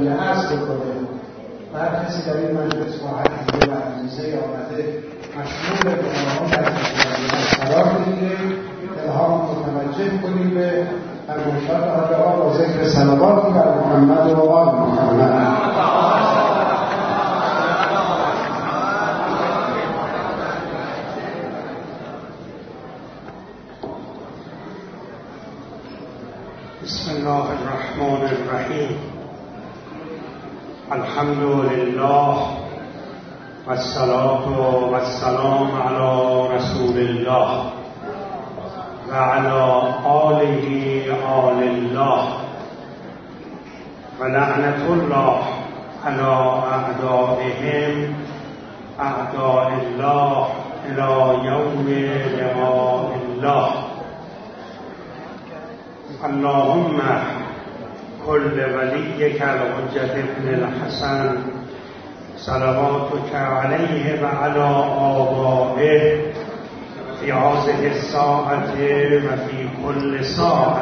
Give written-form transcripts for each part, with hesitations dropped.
قابل عرض بکنه. هر کسی در این مجلس با حقیقه و عزیزه آمده مشمول گناهان در مجلس قرار بگیره، دلها متوجه کنیم به ارشاد آدعا و ذکر صلوات بر محمد و آل محمد. بسم الله الرحمن الرحیم. الحمد لله والصلاة والسلام علی رسول الله و علی آله آل الله و لعنت الله علی اعدائهم اعداء الله الی یوم لقاء الله. اللهم كل وليك الحجة ابن الحسن صلواتك عليه وعلى آبائه في هذه الساعة وفي كل ساعة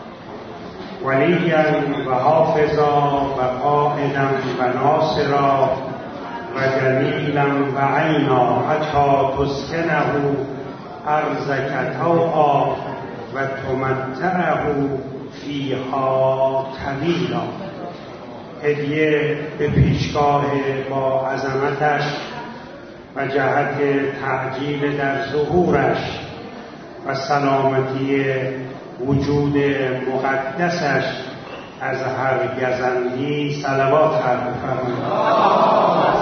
وليا وحافظا وقائدا وناصرا وجليلا وعينا حتى تسكنه أرضك طوعا و تمتعه فیها طویلا. هدیه به پیشگاه با عظمتش و جهت تعجیل در ظهورش و سلامتی وجود مقدسش از هر گزندی صلوات عرض فرمایید.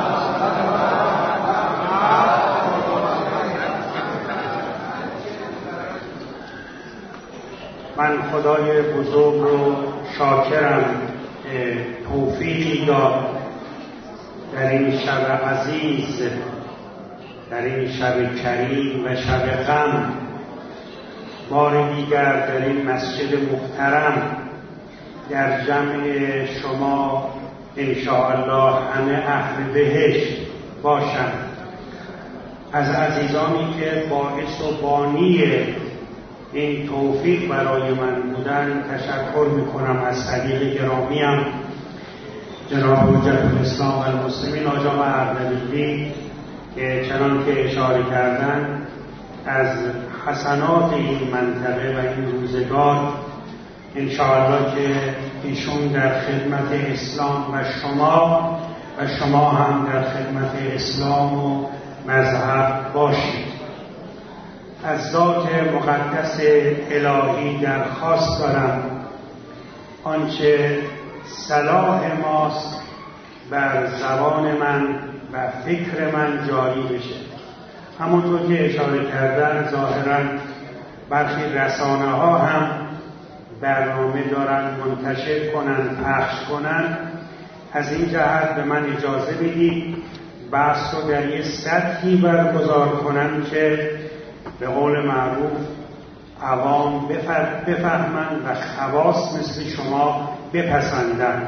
من خدای بزرگ رو شاکرم توفیقی داد در این شب عزیز، در این شب کریم و شب غم بار دیگر در این مسجد محترم در جمع شما انشاءالله همه اهل بهشت باشند. از عزیزانی که باعث و بانی این توفیق برای من بودن تشکر میکنم. از صدیق گرامیم جناب حجت الاسلام و المسلمین آقا اردبیلی که چنان که اشاره کردن از حسنات این منطقه و این روزگار انشاءالله که ایشون در خدمت اسلام و شما هم در خدمت اسلام و مذهب باشید. از ذات مقدس الهی درخواست دارم آنچه صلاح ماست بر زبان من و فکر من جاری بشه. همونطور که اشاره کردن ظاهرا برخی رسانه ها هم برنامه دارن منتشر کنن، پخش کنن. از این جهت به من اجازه بدید بحث رو در یه سطحی برگزار کنم که به قول معروف عوام بفهمند و خواص مثل شما بپسندند.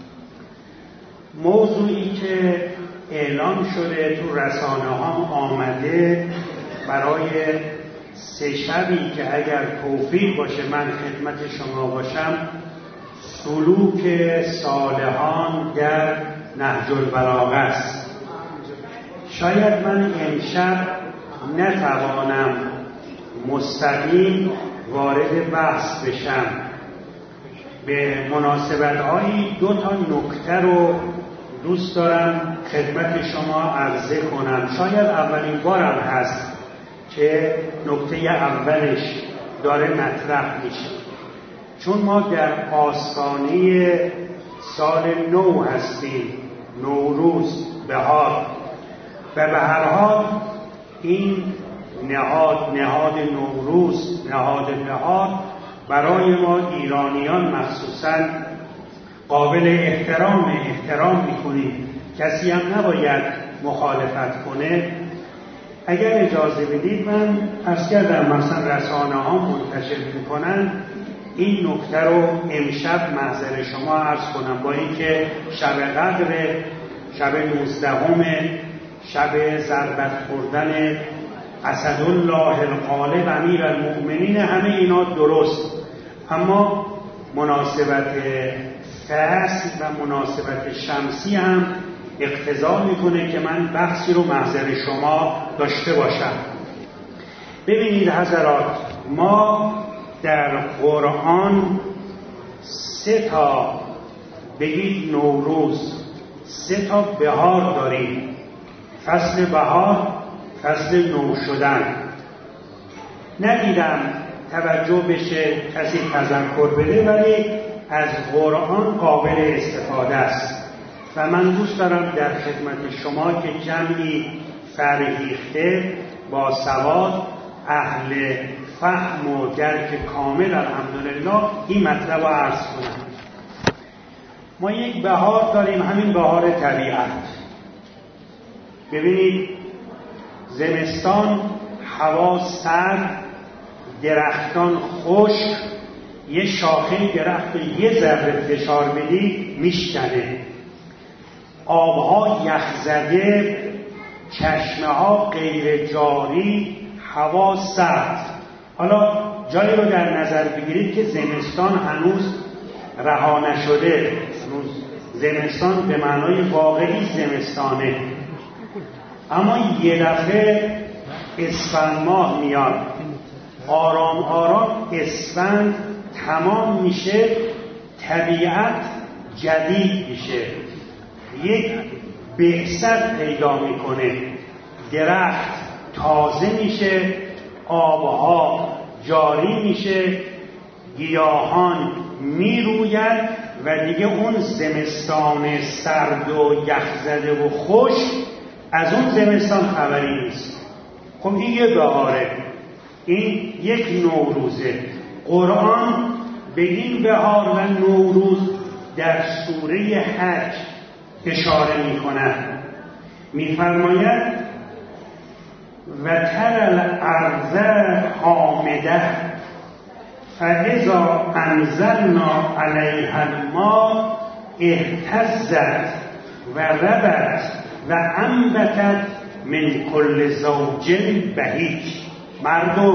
موضوعی که اعلام شده تو رسانه ها آمده برای 3 شبی که اگر توفیق باشه من خدمت شما باشم، سلوک صالحان در نهج البلاغه است. شاید من امشب نتوانم مستقیم وارد بحث بشم. به مناسبت‌هایی 2 نکته رو دوست دارم خدمت شما عرضه کنم. شاید اولین بارم هست که نکته اولش داره مطرح میشه، چون ما در آستانه سال نو هستیم، نوروز، بهار، و به هر حال این نهاد نوروز، نهاد بهار برای ما ایرانیان مخصوصاً قابل احترام میکنیم. کسی هم نباید مخالفت کنه. اگر اجازه بدید من عرض کردم مثلا رسانه ها منتشر میکنن، این نکته رو امشب محضر شما عرض کنم، با اینکه شب قدر، شب 19، شب ضربت خوردن اسدالله الغالب امیر المؤمنین، همه اینا درست، اما مناسبت فصل و مناسبت شمسی هم اقتضا میکنه که من بحثی رو محضر شما داشته باشم. ببینید حضرات، ما در قرآن 3 تا بگید نوروز، 3 تا بهار داریم. فصل بهار، فصل نو شدن. ندیدم توجه بشه کسی تذکر بده، ولی از قرآن قابل استفاده است و من دوست دارم در خدمت شما که جمعی فرهیخته با سواد، اهل فهم و درک کامل الحمدلله این مطلب رو عرض کنم. ما یک بهار داریم، همین بهار طبیعت. ببینید زمستان هوا سرد، درختان خشک، یه شاخه درخت یه ذره فشار بدی میشکنه، آبها یخزده، چشمه ها غیر جاری، هوا سرد. حالا جایی رو در نظر بگیرید که زمستان هنوز رها نشده، زمستان به معنای واقعی زمستانه، اما یه دفعه اسفند ماه میاد، آرام آرام اسفند تمام میشه، طبیعت جدید میشه، یک بعثت پیدا میکنه، درخت تازه میشه، آبها جاری میشه، گیاهان میروید و دیگه اون زمستان سرد و یخزده و خشک از اون زمستان خبری نیست. خب این یه بهاره، این یک نوروزه. قرآن به این بهار و نوروز در سوره حج اشاره می کند. می فرماید و تر الارض حامده فاذا انزلنا علیها الماء اهتزت و ربت و انبتت من کل زوج بهیج. مردم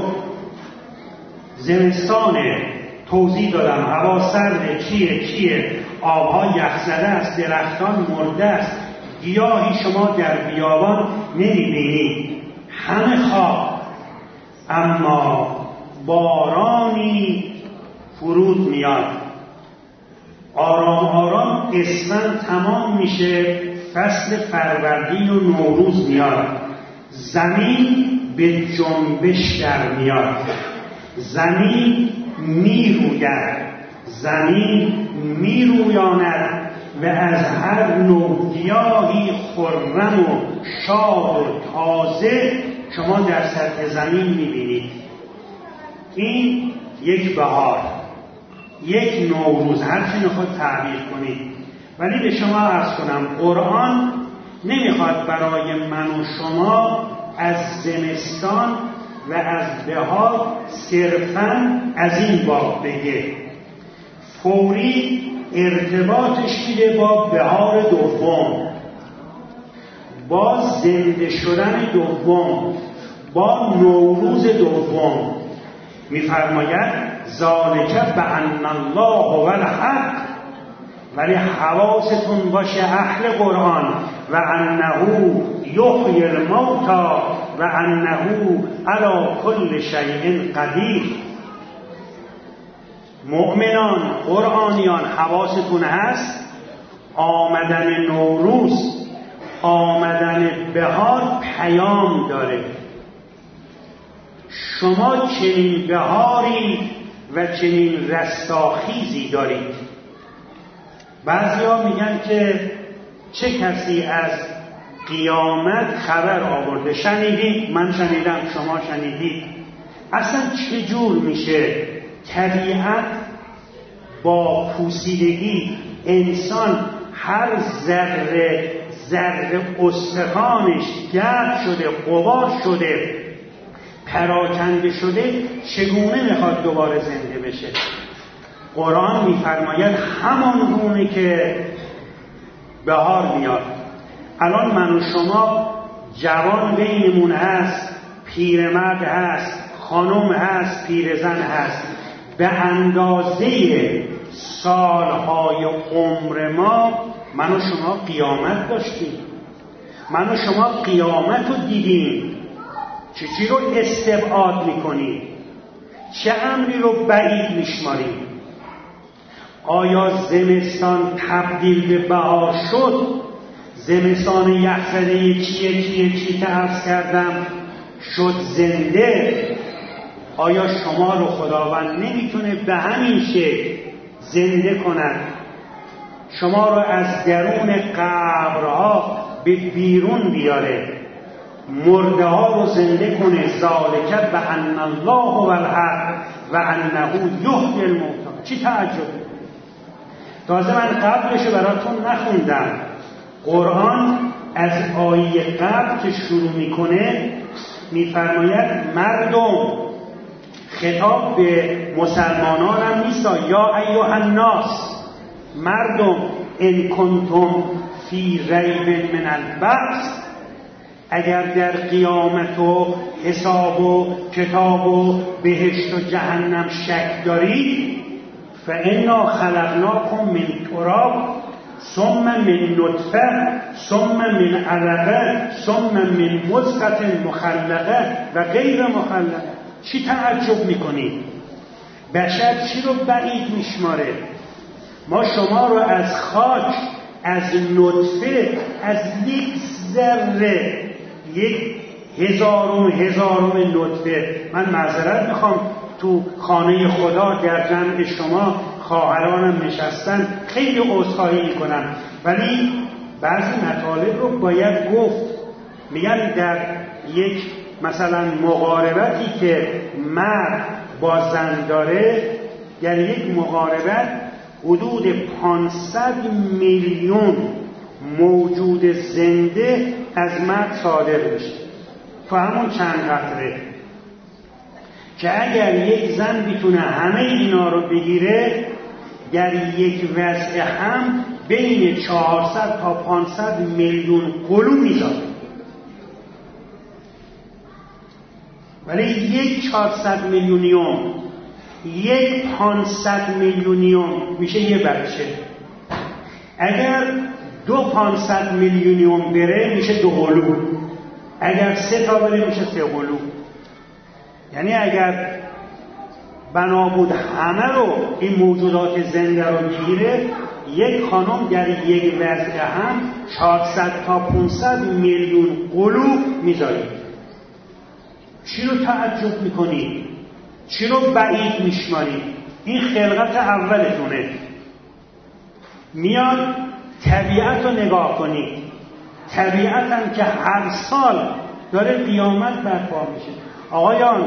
زمستانه، توضیح دادم، هوا سرده، چیه آبها یخزده است، درختان مرده است، گیاهی شما در بیابان نمیبینید، همه خواب، اما بارانی فرود میاد، آرام آرام اسفند تمام میشه، فصل فروردین و نوروز میاد، زمین به جنبش در میاد، زمین میروید، زمین میرویاند و از هر نوع گیاهی خرم و شاد و تازه شما در سطح زمین میبینید. این یک بهار، یک نوروز، هر چی میخواد تعبیر کنید. ولی به شما عرض کنم قرآن نمیخواد برای من و شما از زمستان و از بهار صرفاً از این باب بگه، فوری ارتباطش میده با بهار دوم، با زنده شدن دوم، با نوروز دوم. میفرماید ذالک بأن الله هو الحق، ولی حواستون باشه اهل قرآن، و انه یحیی الموتی و انه علی کل شیء قدیر. مؤمنان قرآنیان حواستون هست، آمدن نوروز، آمدن بهار پیام داره. شما چنین بهاری و چنین رستاخیزی دارید. بعضیا میگن که چه کسی از قیامت خبر آورده؟ شنیدید؟ من شنیدم، شما شنیدید؟ اصلا چجور میشه طبیعت با پوسیدگی، انسان هر ذره استخوانش گرد شده، غبار شده، پراکنده شده، چگونه میخواد دوباره زنده بشه؟ قرآن میفرماید همان گونه که بهار میاد. الان من و شما جوان بینمون هست، پیرمرد هست، خانم هست، پیرزن هست، به اندازه سالهای عمر ما، من و شما قیامت داشتیم، من و شما قیامت رو دیدیم. چیزی رو استبعاد میکنیم؟ چه امری رو بعید میشماریم؟ آیا زمستان تبدیل به بهار شد؟ زمستان یخزده چی که عرض کردم شد زنده؟ آیا شما رو خداوند نمیتونه به همین شکل زنده کند؟ شما رو از درون قبرها به بیرون بیاره، مرده ها رو زنده کنه. ذالک بأن الله هو الحق و انه یحیی الموتى. چی تعجب؟ تازه من قبلش براتون نخوندم. قرآن از آیه قبل که شروع میکنه میفرماید مردم، خطاب به مسلمانان هم نیست، یا ایها الناس، مردم، ان کنتم فی ریب من البعث، اگر در قیامت و حساب و کتاب و بهشت و جهنم شک دارید، فانا خلقناکم من تراب ثم من نطفه ثم من علقه ثم من مضغة مخلقه و غیر مخلقه. چی تعجب میکنید؟ بشر چی رو بعید میشماره؟ ما شما رو از خاک، از نطفه، از یک ذره، یک هزارم نطفه، من معذرت میخوام تو خانه خدا در جمع شما خواهرانم نشستن، خیلی عذرخواهی میکنم، ولی بعضی مطالب رو باید گفت. میگن در یک مثلا مقاربتی که مرد با زن داره، در یک مقاربت حدود 500 میلیون موجود زنده از مرد صادر بشه تو همون چند قطره، که اگر یک زن بتونه همه اینا رو بگیره، در یک وضع هم بین 400 تا 500 میلیون قلو میذاره. ولی یک 400 میلیونیوم، یک 500 میلیونیوم میشه یه بچه. اگر 500 میلیونیوم بره میشه 2 قلو. اگر 3 تا بره میشه 3 قلو. یعنی اگر بنا بود همه رو این موجودات زنده رو بگیره، یک خانم در یک وضع هم 400 تا 500 میلیون قلو میذارید. چی رو تعجب میکنید؟ چی رو بعید میشمارید؟ این خلقت اولتونه. میاد طبیعت رو نگاه کنید. طبیعت هم که هر سال داره قیامت برپا میشه. آقایان،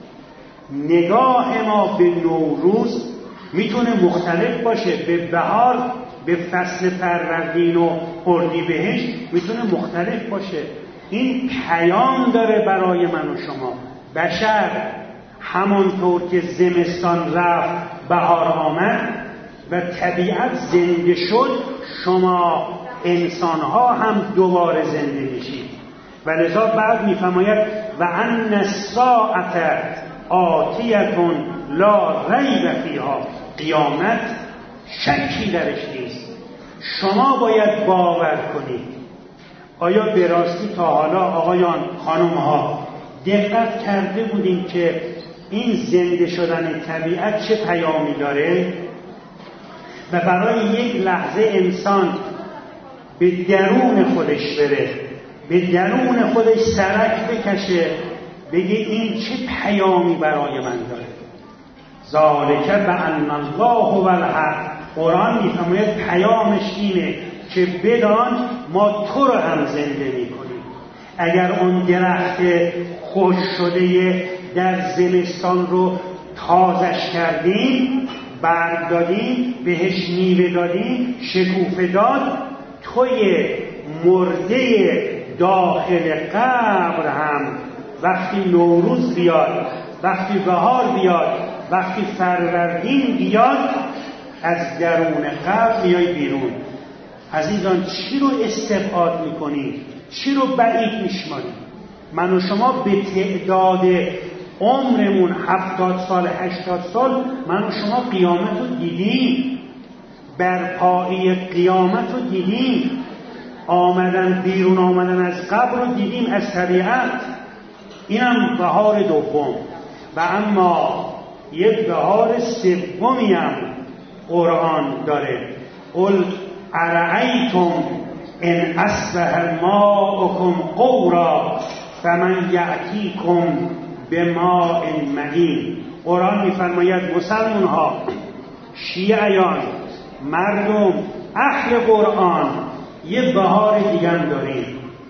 نگاه ما به نوروز میتونه مختلف باشه، به بهار، به فصل فروردین و اردیبهشت میتونه مختلف باشه. این پیام داره برای من و شما. بشر همانطور که زمستان رفت بهار آمد و طبیعت زنده شد، شما انسانها هم دوباره زنده میشید. و لذا بعد میفرماید و ان الساعة آتیة لا ریب فیها، قیامت شکی درش نیست. شما باید باور کنید. آیا به راستی تا حالا آقایان، خانمها دقت کرده بودیم که این زنده شدن طبیعت چه پیامی داره؟ و برای یک لحظه انسان به درون خودش بره، به درون خودش سرک بکشه، بگه این چه پیامی برای من داره. ذالک بأن الله هو الحق. قرآن میفرماید پیامش اینه که بدان ما تو رو هم زنده میکنیم. اگر اون درخت خوش شده در زمستان رو تازش کردیم، برگ دادیم، بهش میوه دادیم، شکوفه داد، توی مرده داخل قبر هم وقتی نوروز بیاد، وقتی بهار بیاد، وقتی فروردین بیاد، از درون قبر میای بیرون. عزیزان، چی رو استبعاد میکنید؟ چی رو بعید میشمارید؟ من و شما به تعداد عمرمون 70 سال 80 سال من و شما قیامت رو دیدیم، برپایی قیامت رو دیدیم، بیرون آمدن از قبر رو دیدیم از طبیعت. اینم بهار دوم. و اما یک بهار سومی هم قرآن داره. قل ارأیتم ان اصبح ماؤکم غورا فمن یأتیکم بماء معین. قرآن میفرماید مسلمان ها، شیعیان، مردم، اهل قرآن، یه بهار دیگه هم داریم.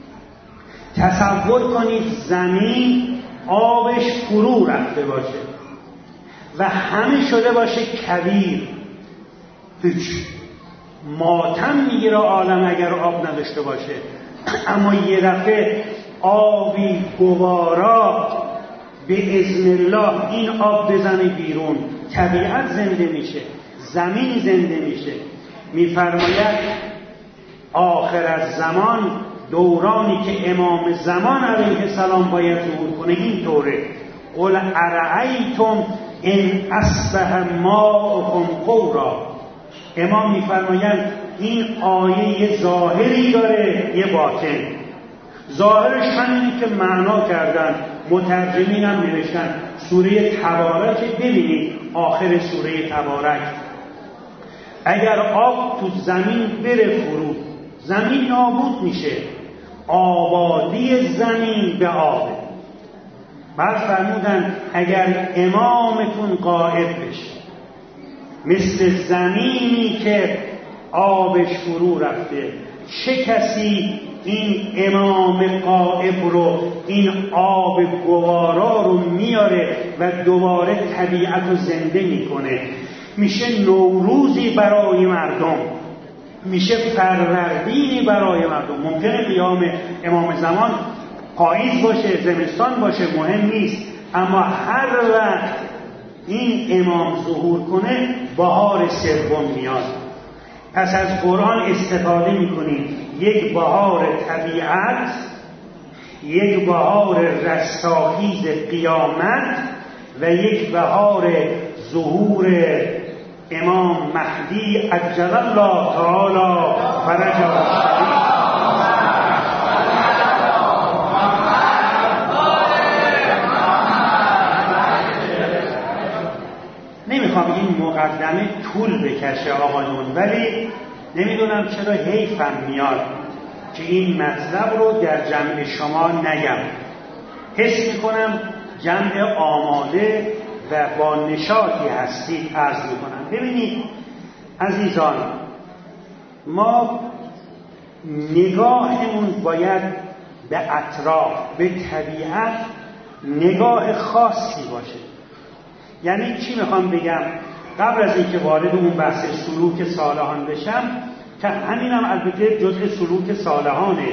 تصور کنید زمین آبش فرو رفته باشه و همه شده باشه کویر، هیچ ماتم میگیره عالم اگر آب نداشته باشه. اما یه دفعه آبی گوارا به اذن الله این آب بزنه بیرون، طبیعت زنده میشه، زمین زنده میشه. میفرماید آخر از زمان، دورانی که امام زمان علیه السلام باید ظهور کنه، این طوره. قل ارأیتم ان اصبح ماؤکم غورا. امام میفرمایند این آیه یه ظاهری داره یه باطن. ظاهرش همینه که معنا کردن، مترجمین هم نوشتن. سوره تبارک ببینید، آخر سوره تبارک اگر آب تو زمین بره فرو، زمین نابود میشه، آبادی زمین به آب. بعد فرمودن اگر امامتون غائب بشه، مثل زمینی که آبش فرو رفته، چه کسی این امام غائب رو، این آب گوارا رو میاره و دوباره طبیعت رو زنده میکنه. میشه نوروزی برای مردم، میشه فروردینی برای مردم. ممکنه قیام امام زمان پاییز باشه، زمستان باشه، مهم نیست، اما هر وقت این امام ظهور کنه بهار سوم میاد. پس از قرآن استفاده میکنیم، یک بهار طبیعت، یک بهار رستاخیز قیامت و یک بهار ظهور امام مهدی عجل الله تعالی فرجه. نمیخوام این مقدمه طول بکشه آقایون، ولی نمیدونم چرا حیفم میاد که این مطلب رو در جمع شما نگم. حس میکنم جمع آماده و با نشاطی هستید عرض میکنم. ببینید عزیزان، ما نگاهمون باید به اطراف، به طبیعت نگاه خاصی باشه. یعنی چی میخوام بگم؟ قبل از اینکه وارد اون بحث سلوک صالحان بشم، که همینم البته جزء سلوک صالحانه،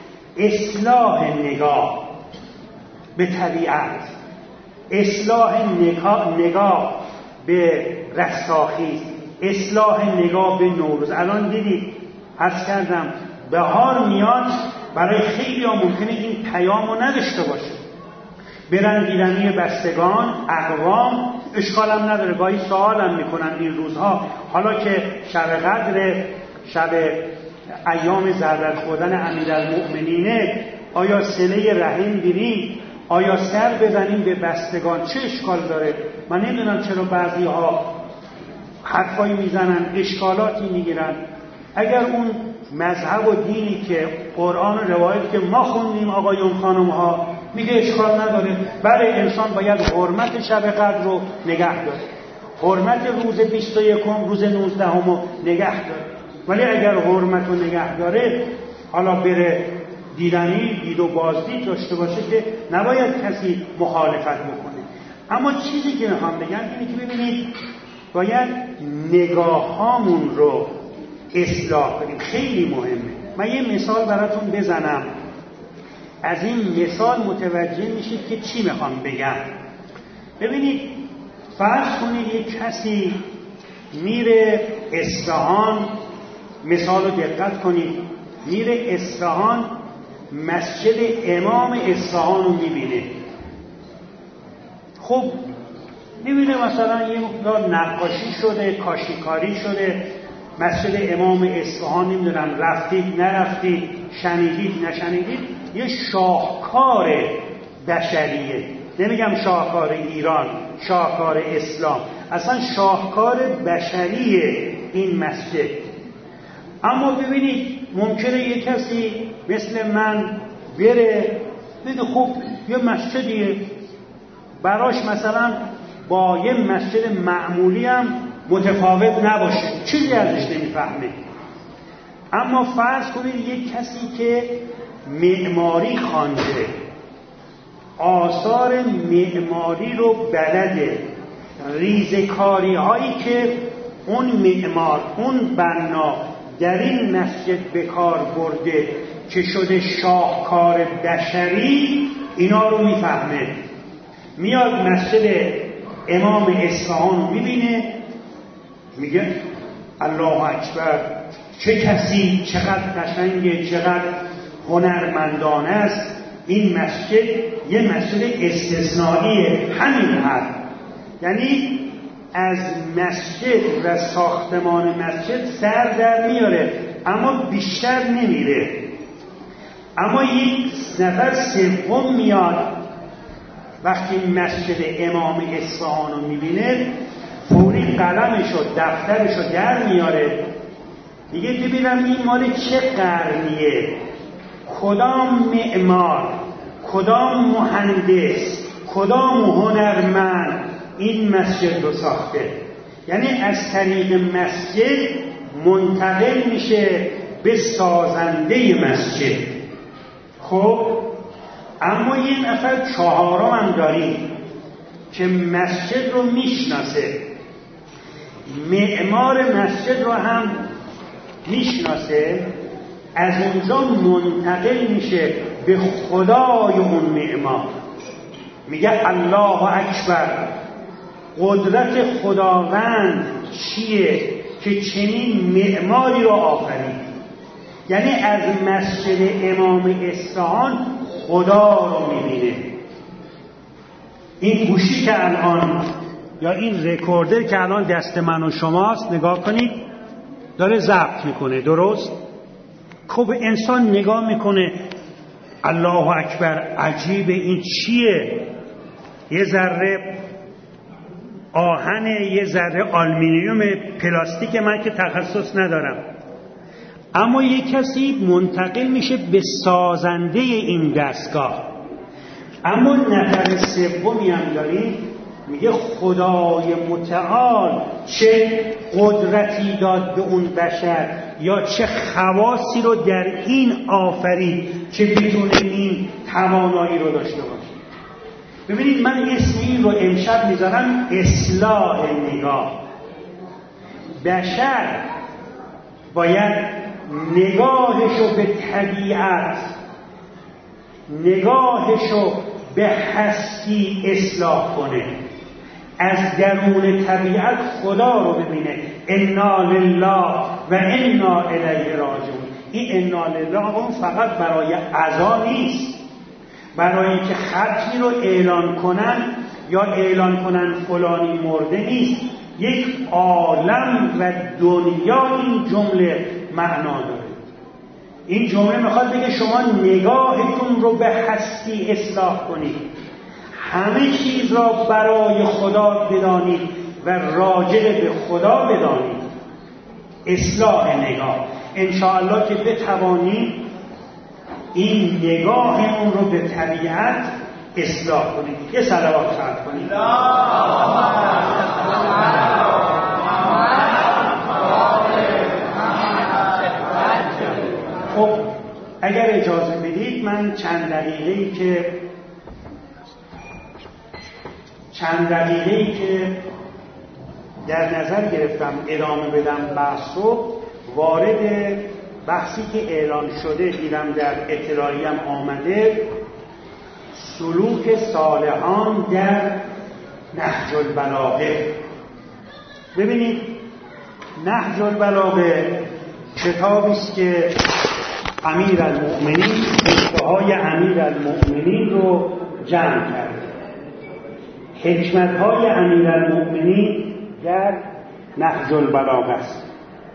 اصلاح نگاه به طبیعت، اصلاح نگاه به رستاخیز، اصلاح نگاه به نوروز. الان دیدید عرض کردم بهار میاد، برای خیلی ها ممکنه این پیام رو نداشته باشه، برن دیدنی بستگان، اقوام، اشکالم نداره. گاهی سوالم میکنن این روزها، حالا که شب قدر، شب ایام ضربت خوردن امیرالمؤمنینه، آیا صله رحم بریم؟ آیا سر بزنیم به بستگان؟ چه اشکال داره؟ من نمیدونم چرا بعضی ها حرفایی میزنن، اشکالاتی میگیرن. اگر اون مذهب و دینی که قرآن و روایت که ما خوندیم آقایون خانم ها میگه اشکال نداره، برای انسان باید حرمت شب قدر رو نگه داره، حرمت روز 21 روز 19 رو نگه داره. ولی اگر حرمت رو نگه داره، حالا بره دیدنی، دید و بازدید داشته باشه که نباید کسی مخالفت بکنه. اما چیزی که میخوام بگم اینه که ببینید باید نگاه هامون رو اصلاح کنیم. خیلی مهمه. من یه مثال براتون بزنم، از این مثال متوجه میشید که چی میخوام بگم. ببینید فرض کنید یک کسی میره اصفهان، مثال رو دقت کنید، میره اصفهان، مسجد امام اصفهان رو میبینه. خب میبینه مثلا یه مقدار نقاشی شده، کاشیکاری شده، مسجد امام اصفهان نمیدونم رفتید نرفتید، شنیدید نشنیدید، یه شاهکار بشریه. نمیگم شاهکار ایران، شاهکار اسلام، اصلا شاهکار بشریه این مسجد. اما ببینید ممکنه یه کسی مثل من بره بگه خب یه مسجدیه، براش مثلا با یه مسجد معمولی هم متفاوت نباشه، چیزی ازش نمیفهمه. اما فرض کنید یک کسی که معماری خوانده، آثار معماری رو بلده، ریزکاری هایی که اون معمار، اون بنا در این مسجد به کار برده که شده شاهکار بشری، اینا رو میفهمه. میاد مسجد امام اصفهان رو میبینه، میگه الله اکبر، چه کسی، چقدر قشنگه، چقدر هنرمندانه است. این مسجد یه مسجد استثنائیه. همین حد، یعنی از مسجد و ساختمان مسجد سر در میاره اما بیشتر نمیره. اما یک نفر سوم میاد، وقتی مسجد امام اصفهان رو میبینه فوری قلمش و دفترش رو در میاره، دیگه ببینم این مال چه قرنیه، کدام معمار، کدام مهندس، کدام هنرمند این مسجد رو ساخته. یعنی از طریق مسجد منتقل میشه به سازنده مسجد. خب اما یه نفر چهارم هم داریم که مسجد رو میشناسه، معمار مسجد رو هم میشناسه، از اونجا منتقل میشه به خدای اون معمار، میگه الله اکبر، قدرت خداوند چیه که چنین معماری رو آفرید. یعنی از مسجد امام اصفهان خدا رو میبینه. این گوشی که الان یا این رکوردر که الان دست من و شماست، نگاه کنید داره ضبط میکنه، درست؟ خب انسان نگاه میکنه الله اکبر، عجیب، این چیه؟ یه ذره آهن، یه ذره آلومینیوم، پلاستیک، من که تخصص ندارم. اما یک کسی منتقل میشه به سازنده این دستگاه. اما نفر سومی هم داریم، میگه خدای متعال چه قدرتی داد به اون بشر یا چه خواصی رو در این آفرید که بتونه این توانایی رو داشته باشه. ببینید من اسم این رو امشب میذارم اصلاح نگاه. بشر باید نگاهشو به طبیعت، نگاهشو به هستی اصلاح کنه، از درون طبیعت خدا رو ببینه. انا لله و انا الیه راجعون. این انا لله اون فقط برای عزا نیست، برای اینکه ختمی رو اعلان کنن یا اعلان کنن فلانی مرده نیست. یک عالم و دنیا این جمله معنا داره. این جمله میخواد بگه شما نگاهتون رو به هستی اصلاح کنید، همه چیز را برای خدا بدانید و راجع به خدا بدانید. اصلاح نگاه، انشاءالله که بتوانید این نگاهمون رو به طبیعت اصلاح کنید. یه صلوات خلق کنید. خب اگر اجازه بدید من چند دقیقه‌ای که در نظر گرفتم ادامه بدم بحث رو، وارد بحثی که اعلان شده دیدم در اطلاعیه هم آمده، سلوک صالحان در نهج البلاغه. ببینید نهج البلاغه کتابی است که امیرالمؤمنین، فتواهای امیرالمؤمنین رو جمع کرده. حکمت‌های امیرالمؤمنین در نهج البلاغه است.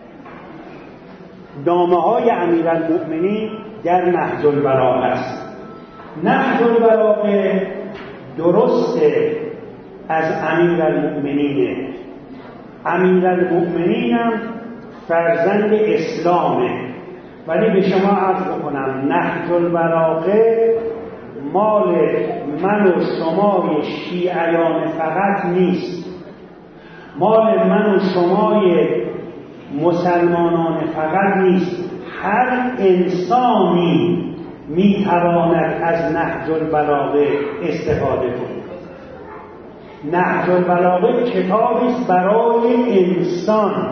نامه‌های امیرالمؤمنین در نهج البلاغه است. نهج البلاغه درسته از امیرالمؤمنینه. امیرالمؤمنین هم فرزند اسلامه، ولی به شما عرض بکنم نهج البلاغه مال من و شمای شیعیان فقط نیست، مال من و شمای مسلمانان فقط نیست. هر انسانی میتواند از نهج البلاغه استفاده کند. نهج البلاغه کتابی است برای انسان.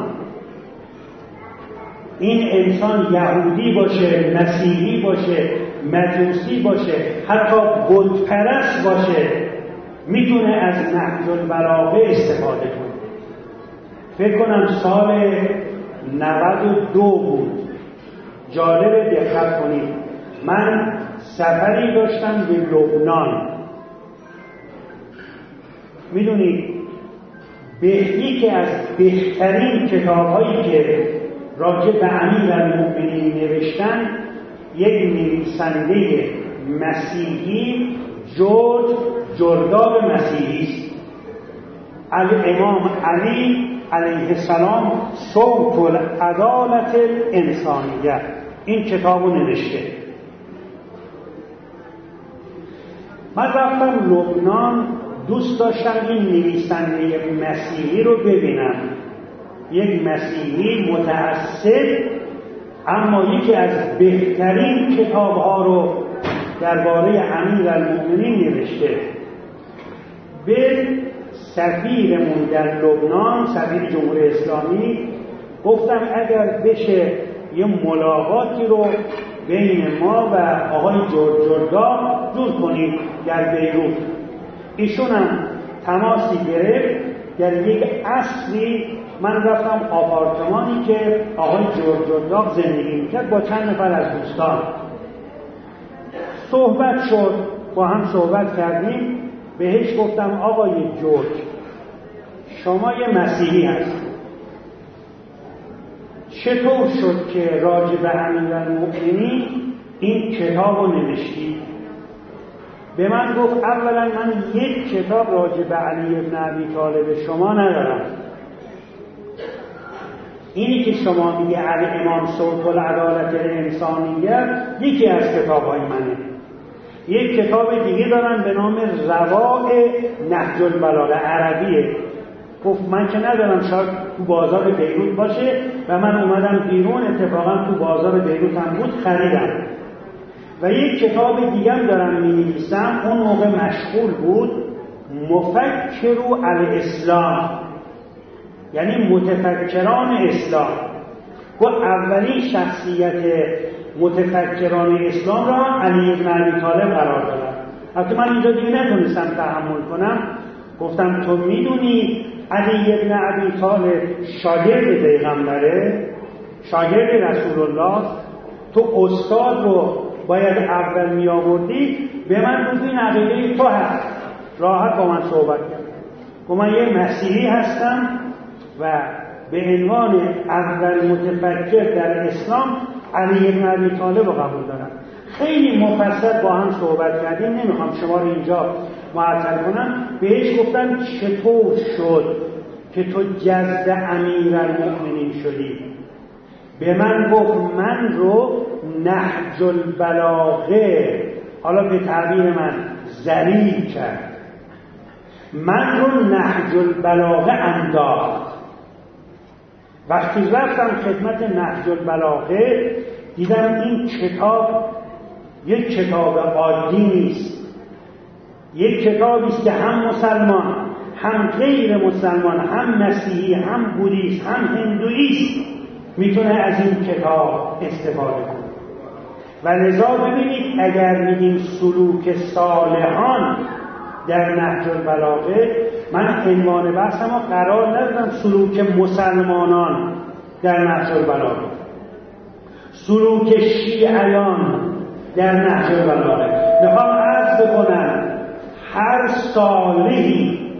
این انسان یهودی باشه، مسیحی باشه، مجوسی باشه، حتی بت پرست باشه، میتونه از نهج البلاغه استفاده کنه. فکر کنم سال 92 بود. جالب دقت کنید، من سفری داشتم به لبنان. میدونید یکی از بهترین کتاب‌هایی که راجع به امیرالمؤمنین نوشتن یک نویسنده مسیحی جرداب مسیحی است. الامام علی علیه السلام صوت العدالت الانسانیه، این کتابو نوشته. من رفتم لبنان، دوست داشتم این نویسنده مسیحی رو ببینم. یک مسیحی متعصب، اما یکی از بهترین کتاب‌ها رو درباره امیرالمؤمنین نوشته. به سفیرمون در لبنان، سفیر جمهوری اسلامی، گفتم اگر بشه یه ملاقاتی رو بین ما و آقای جرداب جور کنید در بیروت. ایشون هم تماسی گرفت. در یک عصری من رفتم آپارتمانی که آقای جرداب زندگی میکرد با چند نفر از دوستان. صحبت شد، با هم صحبت کردیم. بهش گفتم آقای جورج، شما یه مسیحی هست، چطور شد که راجع به امیرالمؤمنین این کتاب رو نوشتی؟ به من گفت اولا من یک کتاب راجع به علی بن ابی طالب شما ندارم. اینی که شما میگه الامام صوت العدالت الانسانیه یکی از کتاب‌های منه. یک کتاب دیگه دارن به نام رواع نهج البلاغه، عربیه. گفت من که ندارم، شاید تو بازار بیروت باشه و من اومدم بیرون، اتفاقا تو بازار بیروت هم بود، خریدم. و یک کتاب دیگه هم دارم می‌نویسم، اون موقع مشغول بود، مفکر الاسلام، یعنی متفکران اسلام. گفت اولین شخصیت متفکران اسلام را علی بن ابی طالب قرار دادن. البته من اینجا دیگه نتونستم تحمل کنم، گفتم تو میدونی علی بن ابی طالب شاگرد پیغمبره، شاگرد رسول الله، تو استاد رو باید اول می آوردی. به من گفت این عقیده تو هست. راحت با من صحبت کرد. گفت من یه مسیحی هستم و به عنوان اول متفکر در اسلام علی بن ابی طالب رو قبول دارم. خیلی مفصل با هم صحبت کردیم، نمیخوام شما رو اینجا معطل کنم. بهش گفتم چطور شد که تو جذب امیرالمؤمنین شدی؟ به من گفت من رو نهج البلاغه، حالا به تعبیر من، ذلیل کرد. من رو نهج البلاغه انداخت. وقتی رفتم خدمت نهج البلاغه دیدم این کتاب یک کتاب عادی نیست، یک کتابی است که هم مسلمان، هم غیر مسلمان، هم مسیحی، هم بودیست، هم هندویست میتونه از این کتاب استفاده کنه. و لذا ببینید اگر میگیم سلوک صالحان در نهج البلاغه، من عنوان بحثم قرار ندادم سلوک مسلمانان در نهج البلاغه، سلوک شیعیان در نهج البلاغه. میخوام عرض بکنم هر صالحی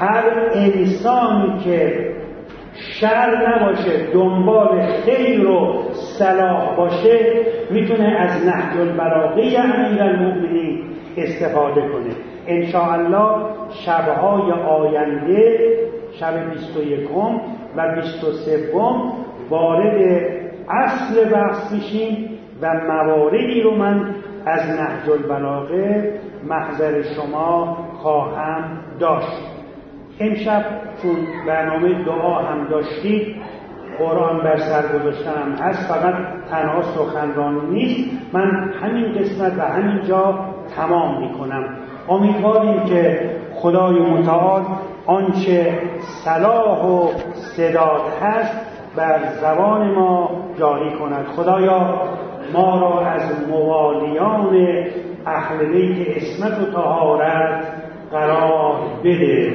هر انسانی که شر نباشه دنبال خیر و صلاح باشه میتونه از نهج البلاغه امیرالمؤمنین استفاده کنه. انشاءالله شبهای آینده شب 21 و 23 وارد اصل بحث میشیم و مواردی رو من از نهج البلاغه محضر شما خواهم داشت. امشب چون برنامه دعا هم داشتید قرآن بر سر گذاشتنم هست، فقط تنها سخنرانی نیست. من همین قسمت و همین جا تمام میکنم. امیدواریم که خدای متعال آنچه صلاح و سداد هست بر زبان ما جاری کند. خدایا ما را از موالیان اهل بیت عصمت و طهارت قرار بده.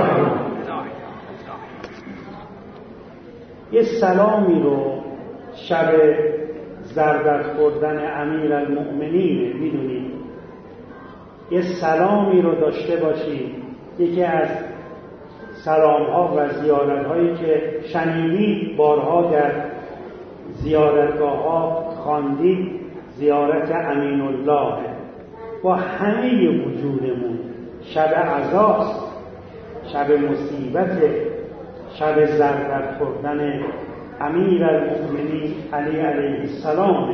یه سلامی رو شب ضربت خوردن امیرالمؤمنین میدونید، یه سلامی رو داشته باشید. یکی از سلام‌ها و زیارت‌هایی که شنیدید بارها در زیارتگاه‌ها خواندید زیارت امین الله. با همه وجودمون شب عزاست، شب مصیبت، شب ضربت خوردن امیرالمؤمنین علی علیه السلام.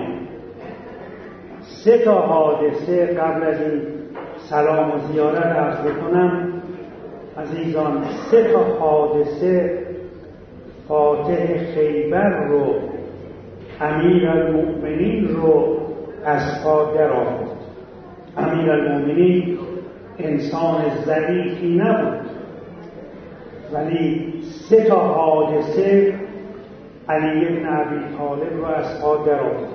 3 حادثه قبل از این سلام و زیارت عرض بکنم عزیزان. 3 حادثه فاتح خیبر رو امیرالمؤمنین رو از پا در آورد. امیرالمؤمنین انسان ضعیفی نبود، ولی 3 حادثه علی بن ابی طالب رو از پا در آورد.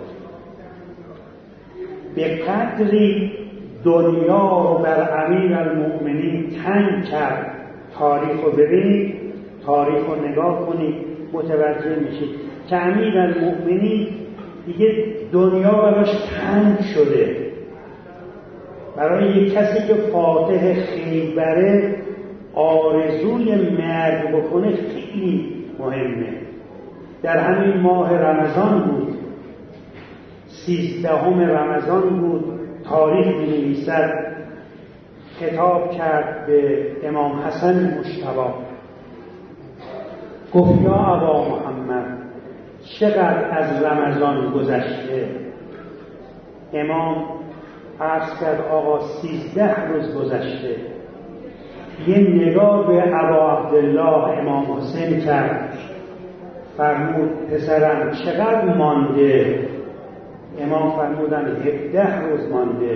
به قدری دنیا رو بر امیرالمؤمنین تنگ کرد. تاریخ رو ببینید، تاریخ رو نگاه کنید، متوجه میشید که امیرالمؤمنین دیگه دنیا براش تنگ شده. برای یک کسی که فاتح خیبره آرزوی مرگ بکنه خیلی مهمه. در همین ماه رمضان بود، 13 رمضان بود. تاریخ می‌نویسد خطاب کرد به امام حسن مجتبی، گفت یا ابا محمد چقدر از رمضان گذشته؟ امام عرض کرد آقا 13 روز گذشته. یه نگاه به ابا عبدالله امام حسین کرد، فرمود پسرم چقدر مانده؟ امام فرمودن 17 روز مانده.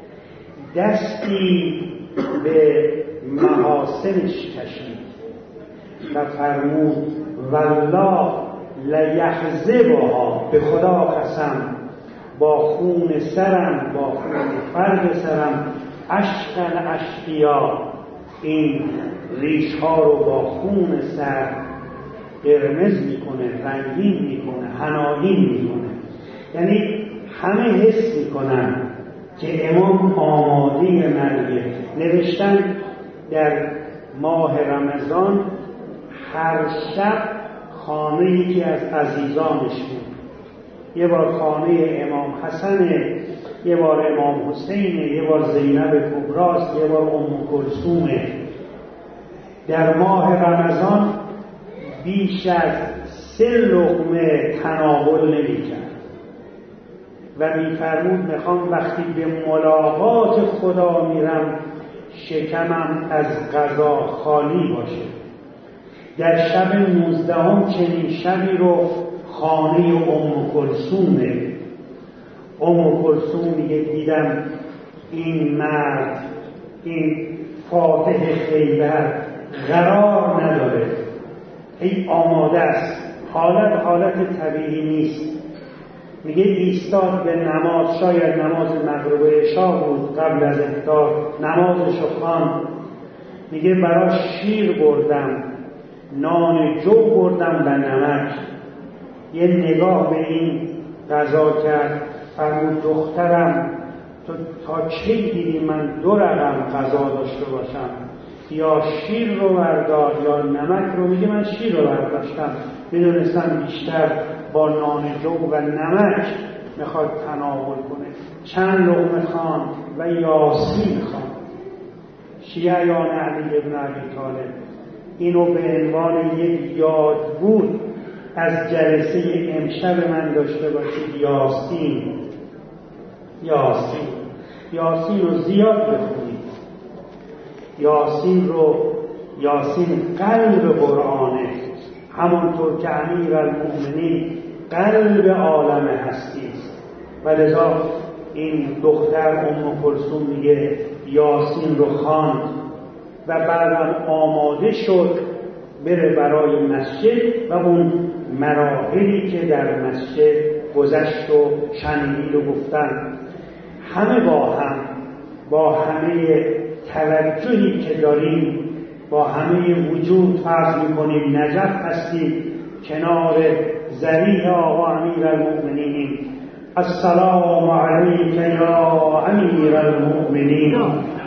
دستی به محاسنش کشید و فرمود والله لیحزبها، به خدا قسم با خون سرم، با خون فرد سرم، اشکن اشقیا، این ریش ها رو با خون سر قرمز میکنه، رنگین میکنه، حنادین میکنه. یعنی همه حس میکنن که امام آماده مرگه. نوشتن در ماه رمضان هر شب خانه یکی از عزیزانش بود. یه بار خانه امام حسنه، یه بار امام حسینه، یه بار زینب کبراست، یه بار ام کلثومه. در ماه رمضان بیش از 3 لقمه تناول نمی‌کرد و می‌فرمود میخوام وقتی به ملاقات خدا میرم شکمم از غذا خالی باشه. در شب 19 چنین شبی رو خانه ام کلثومه. ام کلثوم میگه دیدم این مرد، این فاتح خیبر قرار نداره، ای آماده است، حالت طبیعی نیست. میگه ایستاد به نماز، شاید نماز مغرب و عشا بود، قبل از افطار نمازشو خواند. میگه براش شیر بردم، نان جو بردم و نمک. یه نگاه به این غذا کرد، فرمود دخترم تو تا چه دیدی من 2 رقم غذا داشته باشم؟ یا شیر رو بردار یا نمک رو. میگه من شیر رو برداشتم، میدونستم بیشتر با نان جو و نمک میخواد تناول کنه. چند لقمه خواند و یاسین خواند. شیعیان علی ابن ابی طالب اینو به عنوان یک یاد بود از جلسه امشب من داشته باشید. یاسین رو زیاد بخونید. یاسین قلب قرآنه، همونطور که امیرالمؤمنین قلب عالم هستی است. و لذا این دختر ام کلثوم میگه یاسین رو خواند و بعدم آماده شد بره برای مسجد و اون مراحلی که در مسجد گذشت و شنیدید و گفتن. همه با همه توجهی که داریم، با همه وجود فرض میکنیم نجف هستیم کنار ذریح آقا امیرالمؤمنین. السلام علیک یا امیرالمؤمنین،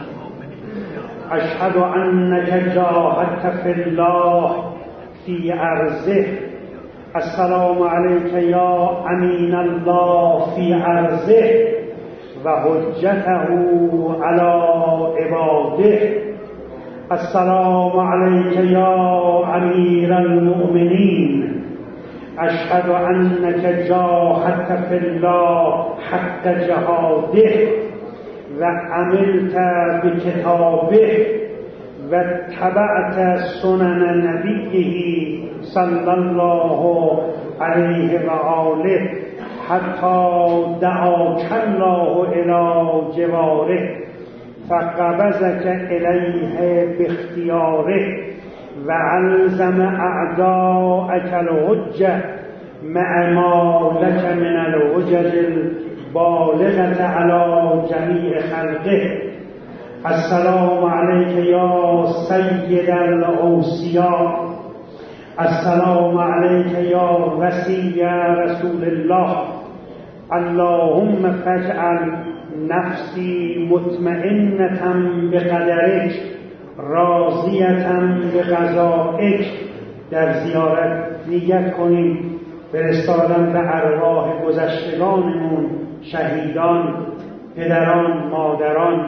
اشهد انک جاهدت فی الله فی ارضه. السلام علیک یا امین الله فی ارضه و حجته علی عباده. السلام علیک یا امیر المؤمنین، اشهد انک جاهدت فی الله حق جهاده و عملت بکتابه و تبعت سنن نبیه صلی الله علیه و آله حتی دعاک الله الی جواره فقبضک الیه باختیاره و علزم اعداءک الحجه مع ما لک من الحجج البالغة علی جمیع خلقه. السلام علیک یا سید الاوصیاء، السلام علیک یا وصی رسول الله. اللهم فاجعل نفسی مطمئنة بقدرک راضیة بقضائک. در زیارت نیت کنیم فرستادن به ارواح گذشتگانمون، شهیدان، پدران، مادران.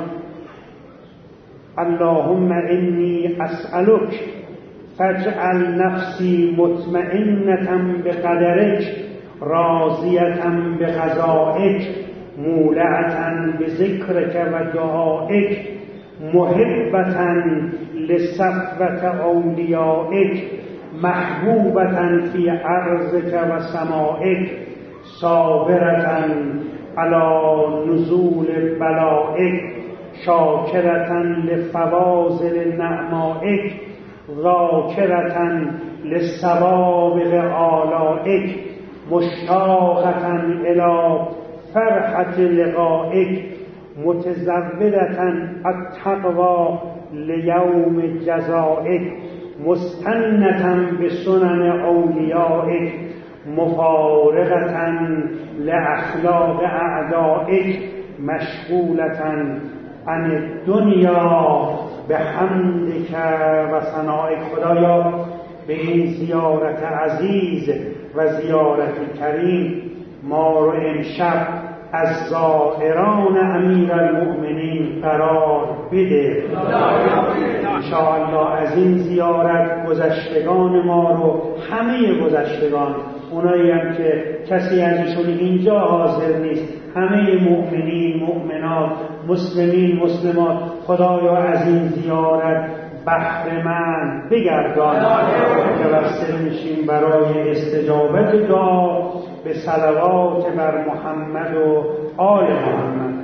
اللهم انی اسألک فاجعل نفسی مطمئنة بقدرک راضیة بقضائک مولعة بذکرک و دعائک محبة لصفوة اولیائک محبوبة فی ارضک و سمائک صابرة علی نزول بلائک شاکرة لفواضل نعمائک ذاکرة للسوابق آلائک مشتاقة الی فرحة لقائک متزودة التقوی لیوم جزائک مستنة بسنن اولیائک مفارقة لاخلاق اعدائک مشغولة عن الدنیا بحمدک و ثنائک. خدایا به این زیارت عزیز و زیارت کریم ما رو امشب از زائران امیرالمؤمنین قرار بده. انشاءالله از این زیارت گذشتگان ما رو، همه گذشتگان، اونایی هم که کسی ازشون اینجا حاضر نیست، همه مؤمنین، مؤمنات، مسلمین، مسلمات، خدایا از این زیارت بهره‌مند بگردان. متوسل میشیم برای استجابت دعا به صلوات بر محمد و آل محمد.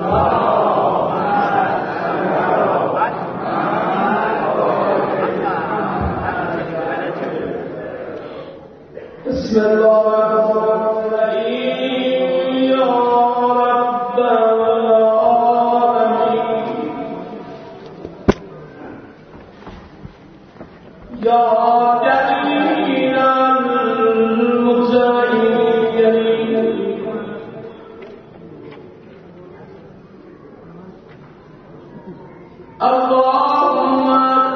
بسم الله الرحمن الرحیم. یا رب العالمین، یا دلیل المتعین، اللهم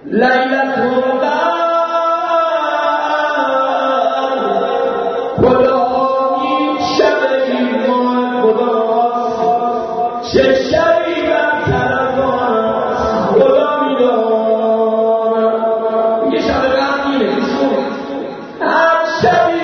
لیلت القدر خدا این شب ایمان خداست چه شبی بر طرفان خدا میداند یه شب غمگینه هر شبی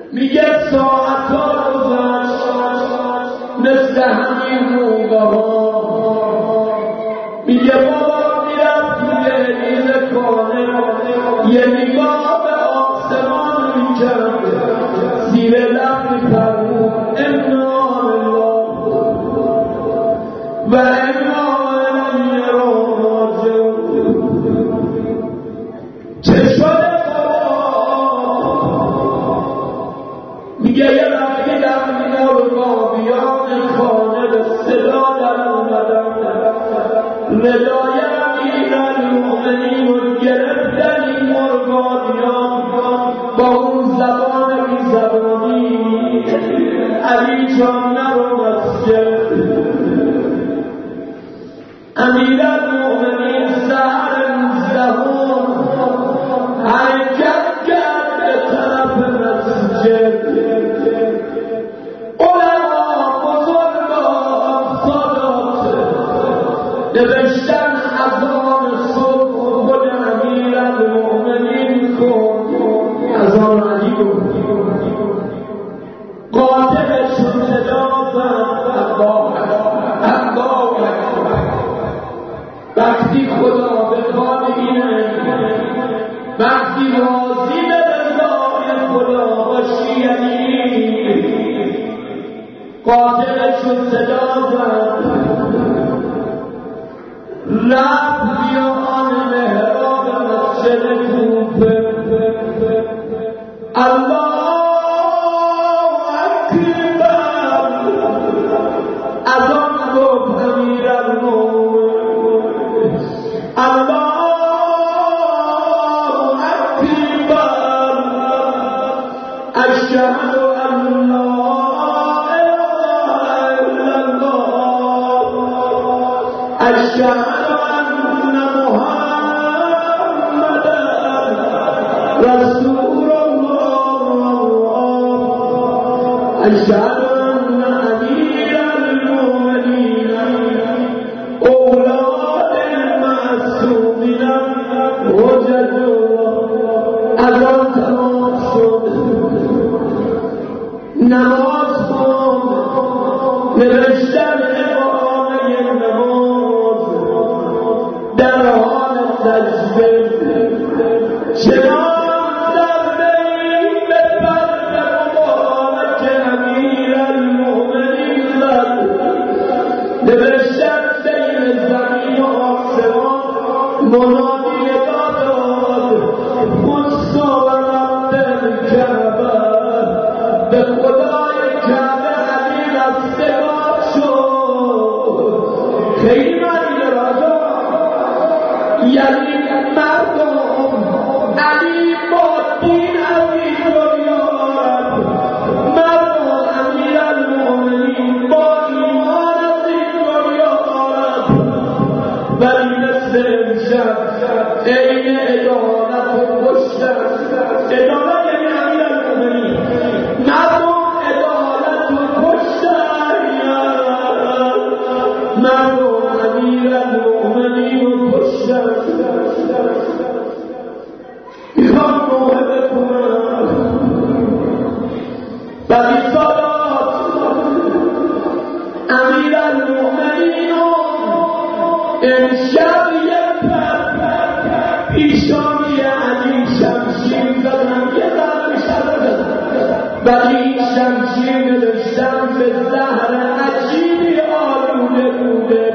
میگه ساعت‌ها گذشت مثل همین موقع‌ها، میگه بابا میرم توی میز خانه یه نگاه به آسمان میکرد، زیر لب میپرد انا الله و انا الیه راجعون. چه شده میگه یه وقتی در مرغابیان خانه به صدا در اومدن، ندای امیرالمؤمنین رو گرفتن این مرغابیان با اون زبان بی زبانی، علی جان نرو مسجد. امیرالمؤمنین سحر 19 حرکت کرد به طرف مسجد. علما بزرگان سادات نوشتن اذان صبح خود امیرالمؤمنین کن، اذان علی کن. قاتلشون صدا زد الله وقتی خدا به کار اینه، وقتی راضی به رضای خدا باشی، یعنی قاتلشون صدا زد رفت بیان محراب مسجد کوفه. الله اکبر از آن گفت امیرالمؤمنین الله اکبر اشهد ان لا اله الا الله اشهد ان محمدا رسول الله اشهد ان امیرالمؤمنین اولاد المعصومین وجدوا. از آن تمام شد، نماز خوند، نوشتن اقامه نماز در حال سجده. چنان ضربه‌ای به فرد مبارک امیرالمؤمنین زد، نوشتن بین زمین و آسمان منادی داد خدا و رب الکعبه، به خدای کعبه علی رستگار شد. خیلی معنی راجع، یعنی مردم علی با دین عزیز رو بیارد، مردم امیرالمؤمنین با ایمان عزیز رو بیارد. ولی مثل امشب عین عدالت و کشتن، عدالت یعنی امیرالمؤمنین، مردم عدالت و کشتن، مردم امیرالمؤمنین رو کشتن. میخوام موعظه کنم ولی سادات امیرالمؤمنین رو امشب پیشانی علی شمشیر زدن، یه ذره شده زدن، ولی این شمشیر نوشتن به زهر عجیبی آلوده بوده.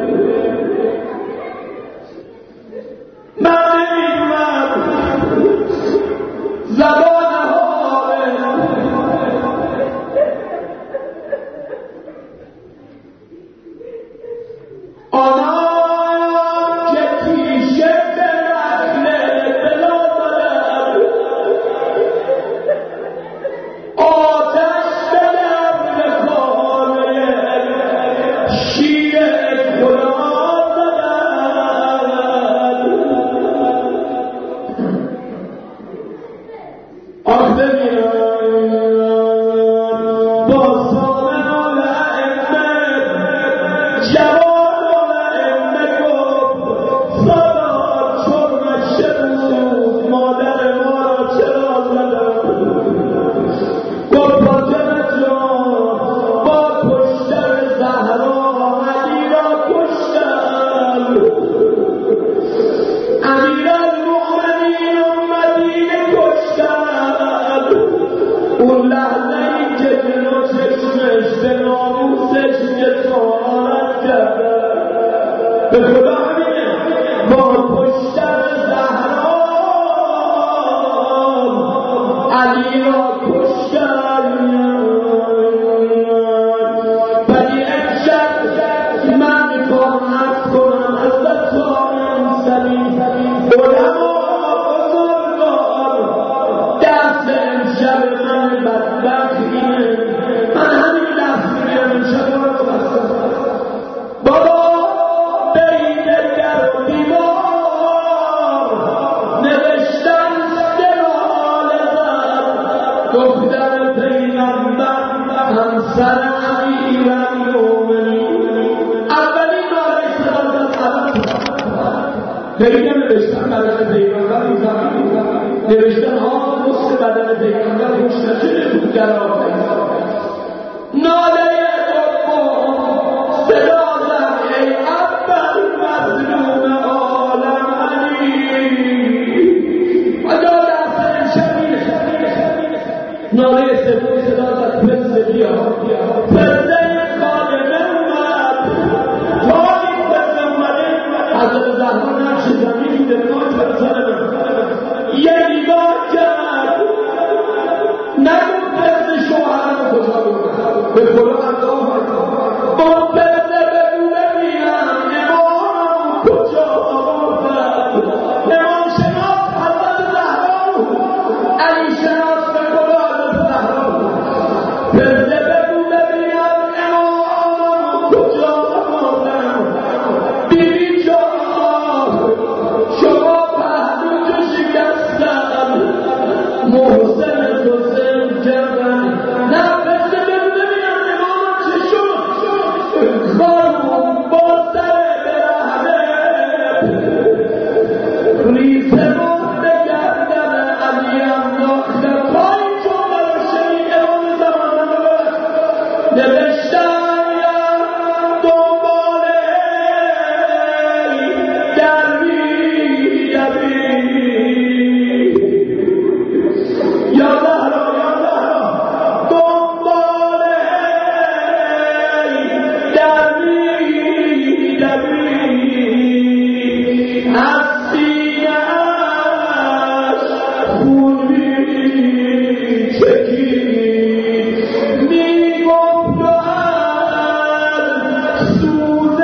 من نمیدونم زبان حاله آنها اون لحظه‌ای که جلو چشمش به ناموسش جسارت کرده به خدا همینه با کشتن زهرا علی را کشتن ولی امشب من میخوام عرض کنم حضرت صاحب سلیم علما بزرگان درس امشب من بدبخت اینه من همین لحظه میگم امشب رو بستم بابا بین در و دیوار نوشتن دلال زد دختر پیغمبر همسر امیرالمومنین اولین ناله صداقت دیگه نوشتن بدن پیغمبر نوشتن ها مست بدن پیغمبر خوش نشده بود در آقای ناله دوم صدا زد ای اول مظلوم عالم علی اجا دست شبیه ناله سوم صدا زد پسته بیا پسته خادم اومد خالی پسته اومده حضرت زهرا نقش زمین بوده ناز برسانه یه نگاه کرد نگفت پسته شوهرم کجا بود به خدا الله با پسته بگو ببینم امام کجا آوردن امام شناس حضرت زهرا علی شناس به خدا حضرت زهرا پسته بگو ببینم امام کجا آوردن بیبی جان شما پهلو شکستن محسن تو سر کردن نه پسته بگو ببینم امام چه شد خانم با سر برهنه ریزه مرده گردن علی انداخته پای جمعه رو شنید امام زمان نوشتن یا دنباله دروی یبی یا زهرا دنباله دروی یبی از سینه‌اش خون می‌چکید می‌گفت از سوز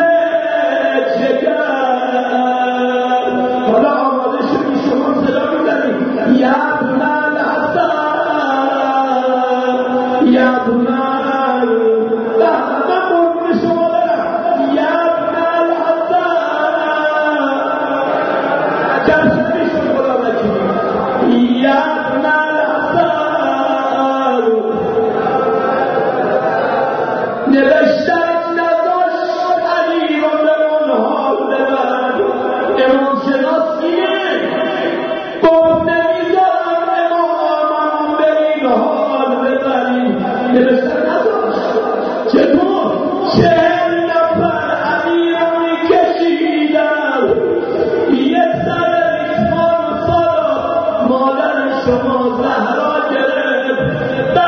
جگر حالا آماده شدی شما صدا می‌زنید یا ابن الحسن یا ابن من قربون شما دارم یا ابن الحسن جمشدی شد خدا وکیل یا ابن الحسن نوشتن نداشت علی رو به اون حال ببرد امام شناس اینه گفت نمیذارم امامم به این حال ببرید نوشتن نداشت چطور 40 نفر امیر رو میکشیدن یه سر ریسمان سالا مادر شما زهرا گرفت به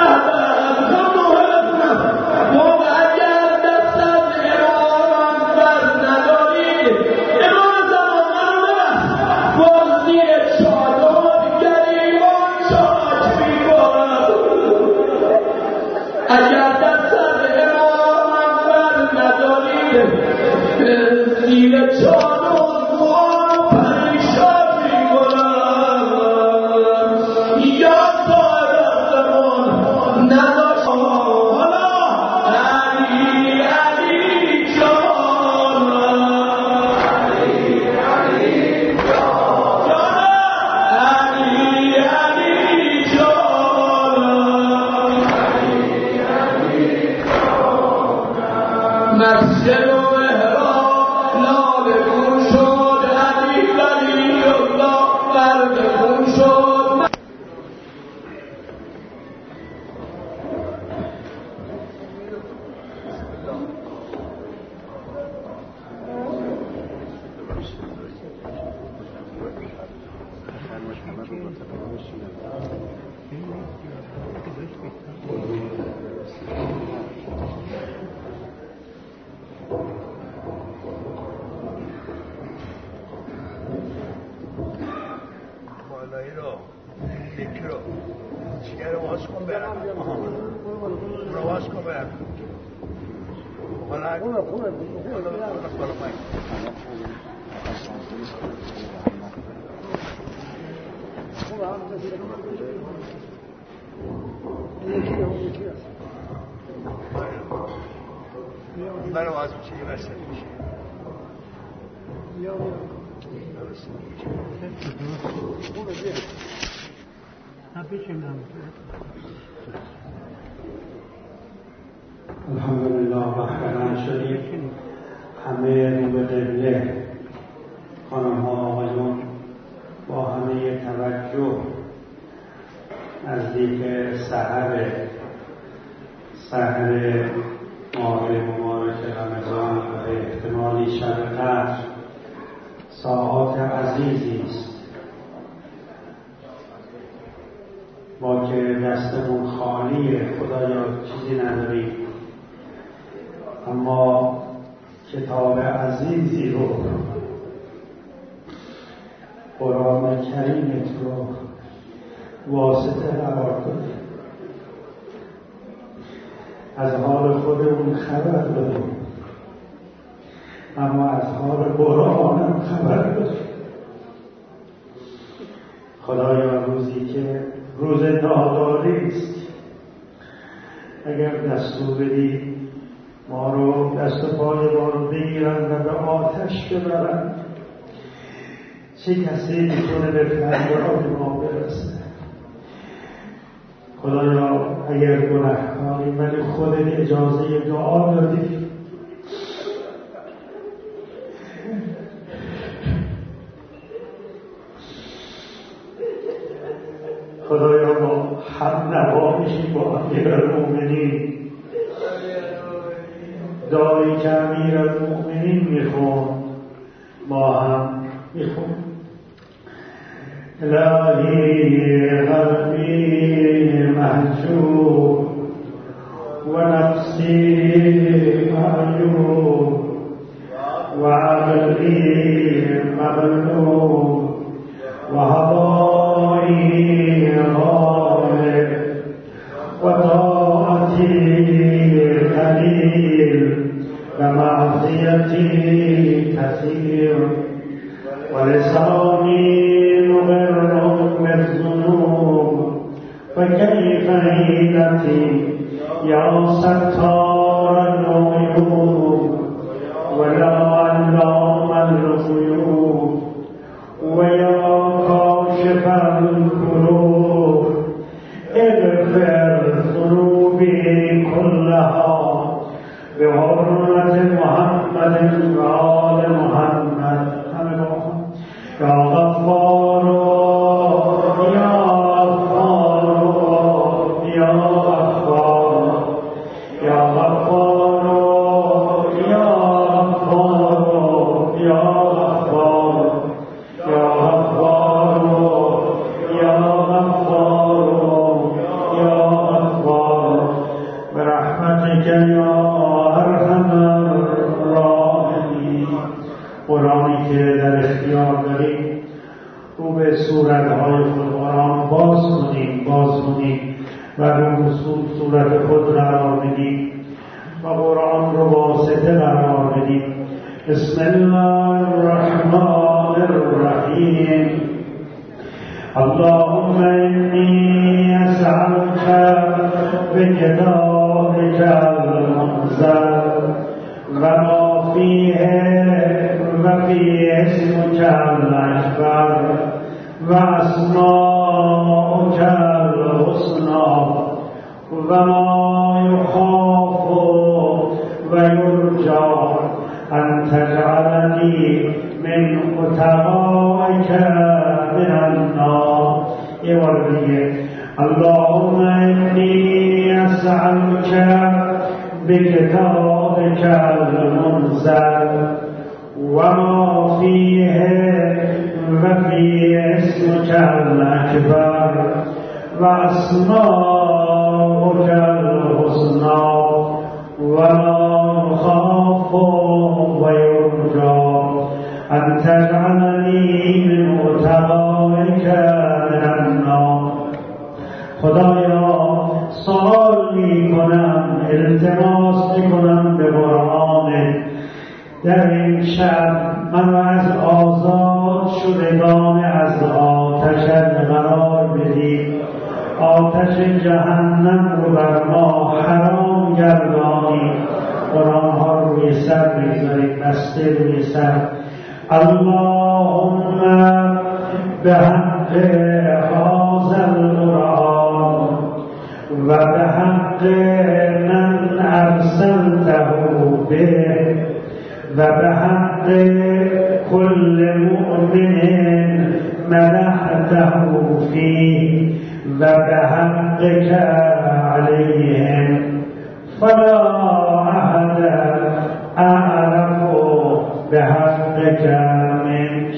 اگر دست از امامم بر ندارید امام زمان رو باز زیر چادر گریبان چاک می‌کنم اگر دست از امامم بر ندارید زیر چادر پریشان می‌کنم یا صاحب زمان نداشت حالا علی جان مسجد و محراب لاله گون شد علی ولی الله برد خون شد فرمایش محمد رو با برای واسه چی واسه میشه الحمدلله محکمن شدیم همه رو به قبله خانم ها آقایون با همه توجه نزدیک سحر ماه مبارک رمضان و احتمالی شب قدر ساعات عزیزی است ما که دستمون خالیه خدایا چیزی نداریم اما کتاب عزیزی رو قرآن کریمت رو واسطه قرار دادیم از حال خودمون خبر داریم اما از حال قرآن هم خبر داریم خدایا روزی که روز ناداری است اگر دستور بدی ما رو دست و پای ما رو بگیرن و به آتش ببرن چه کسی میتونه به فریاد ما برسه خدایا اگر گناهکاریم ولی خودت اجازه دعا دادی خدایا ما هم نوا میشیم با امیرالمؤمنین دعایی که امیرالمؤمنین میخون ما هم میخون الهی قلبی محجوب و نفسی معیوب و عقلی مغلوب و هوایی غالب و طاعتی قلیل و معصیتی کثیر و لسانی مغر بالذنوب فكيف حيلتي يا ستار العيوب ويا علام الغيوب ويا كاشف الكروب اغفر ذنوبي كلها بحرمة محمد وآل محمد يا غفار يا غفار يا غفار يا غفار يا غفار يا غفار يا غفار يا غفار يا غفار برحمتك يا أرحم الراحمين قرآنی که در اختیار داریم رو به صورتهای خود قرآن باز کنیم و رو به صورت خود قرار بدیم و قرآن رو واسطه قرار بدیم بسم الله الرحمن الرحیم اللهم انی اسألک بکتابک المنزل و ما فیه وفي اسمك الأكبر وأسماؤك الحسنى وما يخاف ويرجى أن تجعلني من أتقائك من النار اللهم إني أسألك بكتابك المنزل وما فيه وفي اسمك الأكبر وأسماؤك الحسنى وما نخاف ويرجى أن تجعلني من أتقائك من النار خدایا سوال میکنم، التماس میکنم به قرآن در این شب منو از آزاد شدگان از آتشت قرار بدی، آتش جهنم رو بر ما حرام گردانی. قرآن ها روی سر بگذارید، بسته روی سر. اللهم به حق هذا القرآن و به حق من ارسلته به و به حق كل مؤمن مدحته فيه و به حقك عليهم فلا أحد أعرف بحقك منك.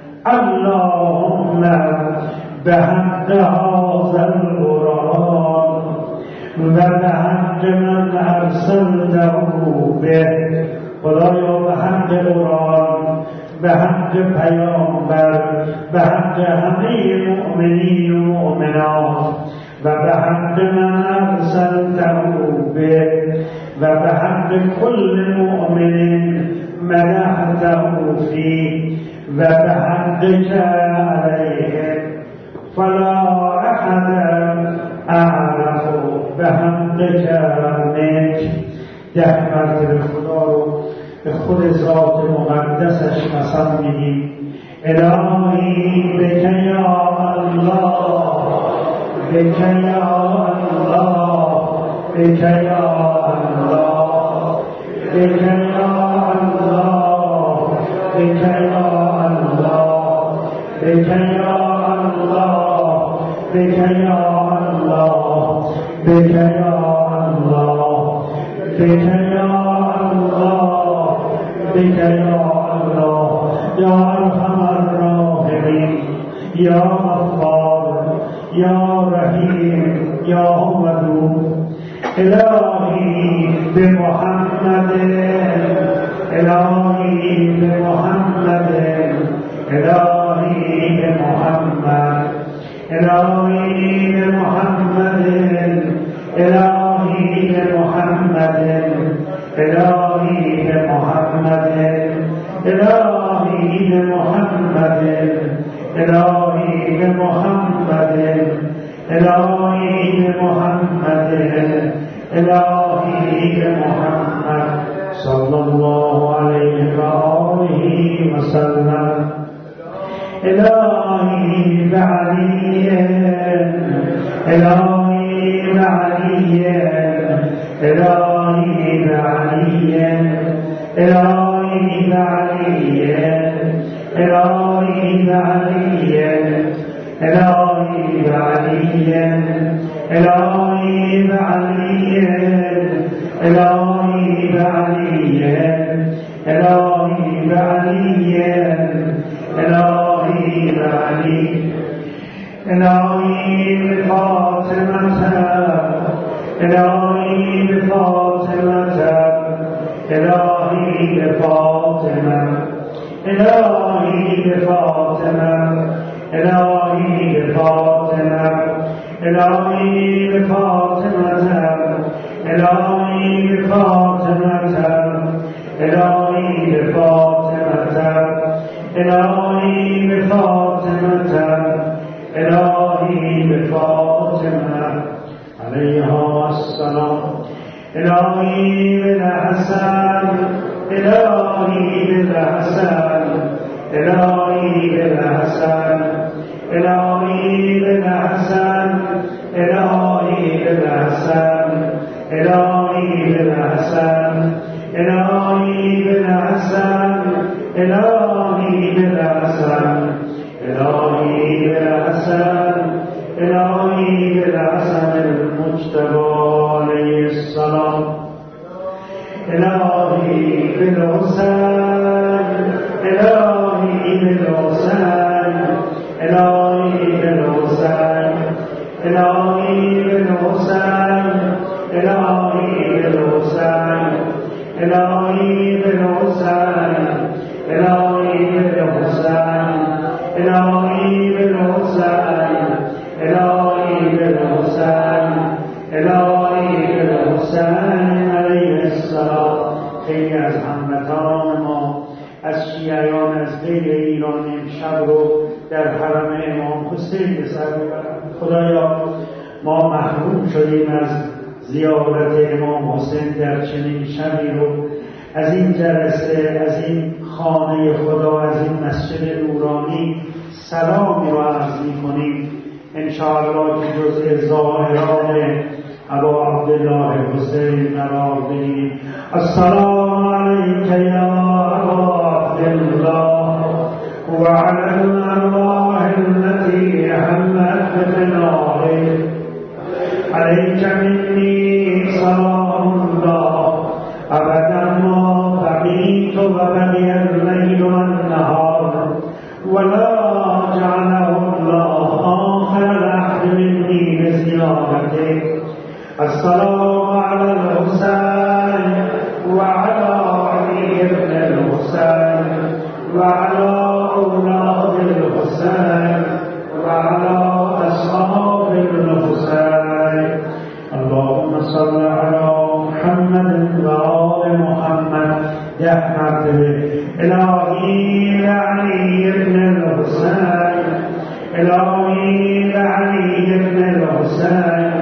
اللهم بحق هذا القرآن و به حق من ارسلته به. خدایا به حق قرآن، به حق پیامبر، به حق همه مؤمنین و مؤمنات و به حق من ارسلته به و به حق کل مؤمن مدحته فيه و به حقك علیه فلا احد اعرف بحقك منك. 10 مرتبه خدا رو به خود ذات مقدسش قسم میدیم. الهی بک یا الله، بک یا الله، بک یا الله، بک یا الله، بک یا الله، بک یا الله، بک یا الله، بک یا الله، بك يا الله، بك يا الله، يا أرحم الراحمين، يا غفار، يا رحيم، يا ودود. إلهي بمحمد، إلهي بمحمد، إلهي بمحمد، إلهي بمحمد، إلهي بمحمد، إلهي بمحمد، إلهي بمحمد، إلهي بمحمد، إلهي بمحمد، إلهي بمحمد صلى الله عليه وآله وسلم. إلهي بعلي، إلهي بعلي، إلهي بعلي، إلهي بعلي، إلهي بعلي، إلهي بعلي، إلهي بعلي، إلهي بعلي، إلهي بعلي، إلهي بعلي، إلهي بفاطمة، إلهي بفاطمة، إلهي بفاطمة، إلهي بفاطمة، إلهي بفاطمة، إلهي بفاطمة، إلهي بفاطمة، إلهي بفاطمة، إلهي بفاطمة، إلهي بفاطمة عليها السلام. إلهي بالحسن، إلهي بالحسن، إلهي بالحسن، إلهي بالحسن، إلهي بالحسن، إلهي بالحسن، إلهي بالحسن، إلهي بالحسن، إلهي بالحسن، إلهي بالحسن المجتبى عليه السلام. إلهي بالحسن، إلهي بالحسن، إلهي بالحسن، إلهي بالحسن، إلهي بالحسن، إلهي بالحسن، إلهي بالحسن، إلهي بالحسن، إلهي بالحسن، إلهي علی الحسین علیه السلام. خیلی از هموطنان ما از شیعیان از غیر ایران امشب رو در حرم امام حسین به سر ببرند. خدایا ما محروم شدیم از زیارت امام حسین در چنین شبی رو. از این جلسه، از این خانه خدا، از این مسجد نورانی سلامی رو عرض می‌کنیم انشاءالله که جزء زائران ابا عبدالله حسین قرار بگیریم. السلام علیک یا ابا عبدالله و علی الارواح التي حلت بفنائك علیک منی سلام الله ابدا ما بقیت و بقی اللیل والنهار ولا جعله الله آخر العهد مني بزيارتك. السلام على الحسين وعلى علي بن الحسين وعلى أولاد الحسين وعلى أصحاب الحسين. اللهم صل على محمد وآل محمد. يا مرتبه إلهي لعلي بن الحسين، إلهي لعلي بن الحسين،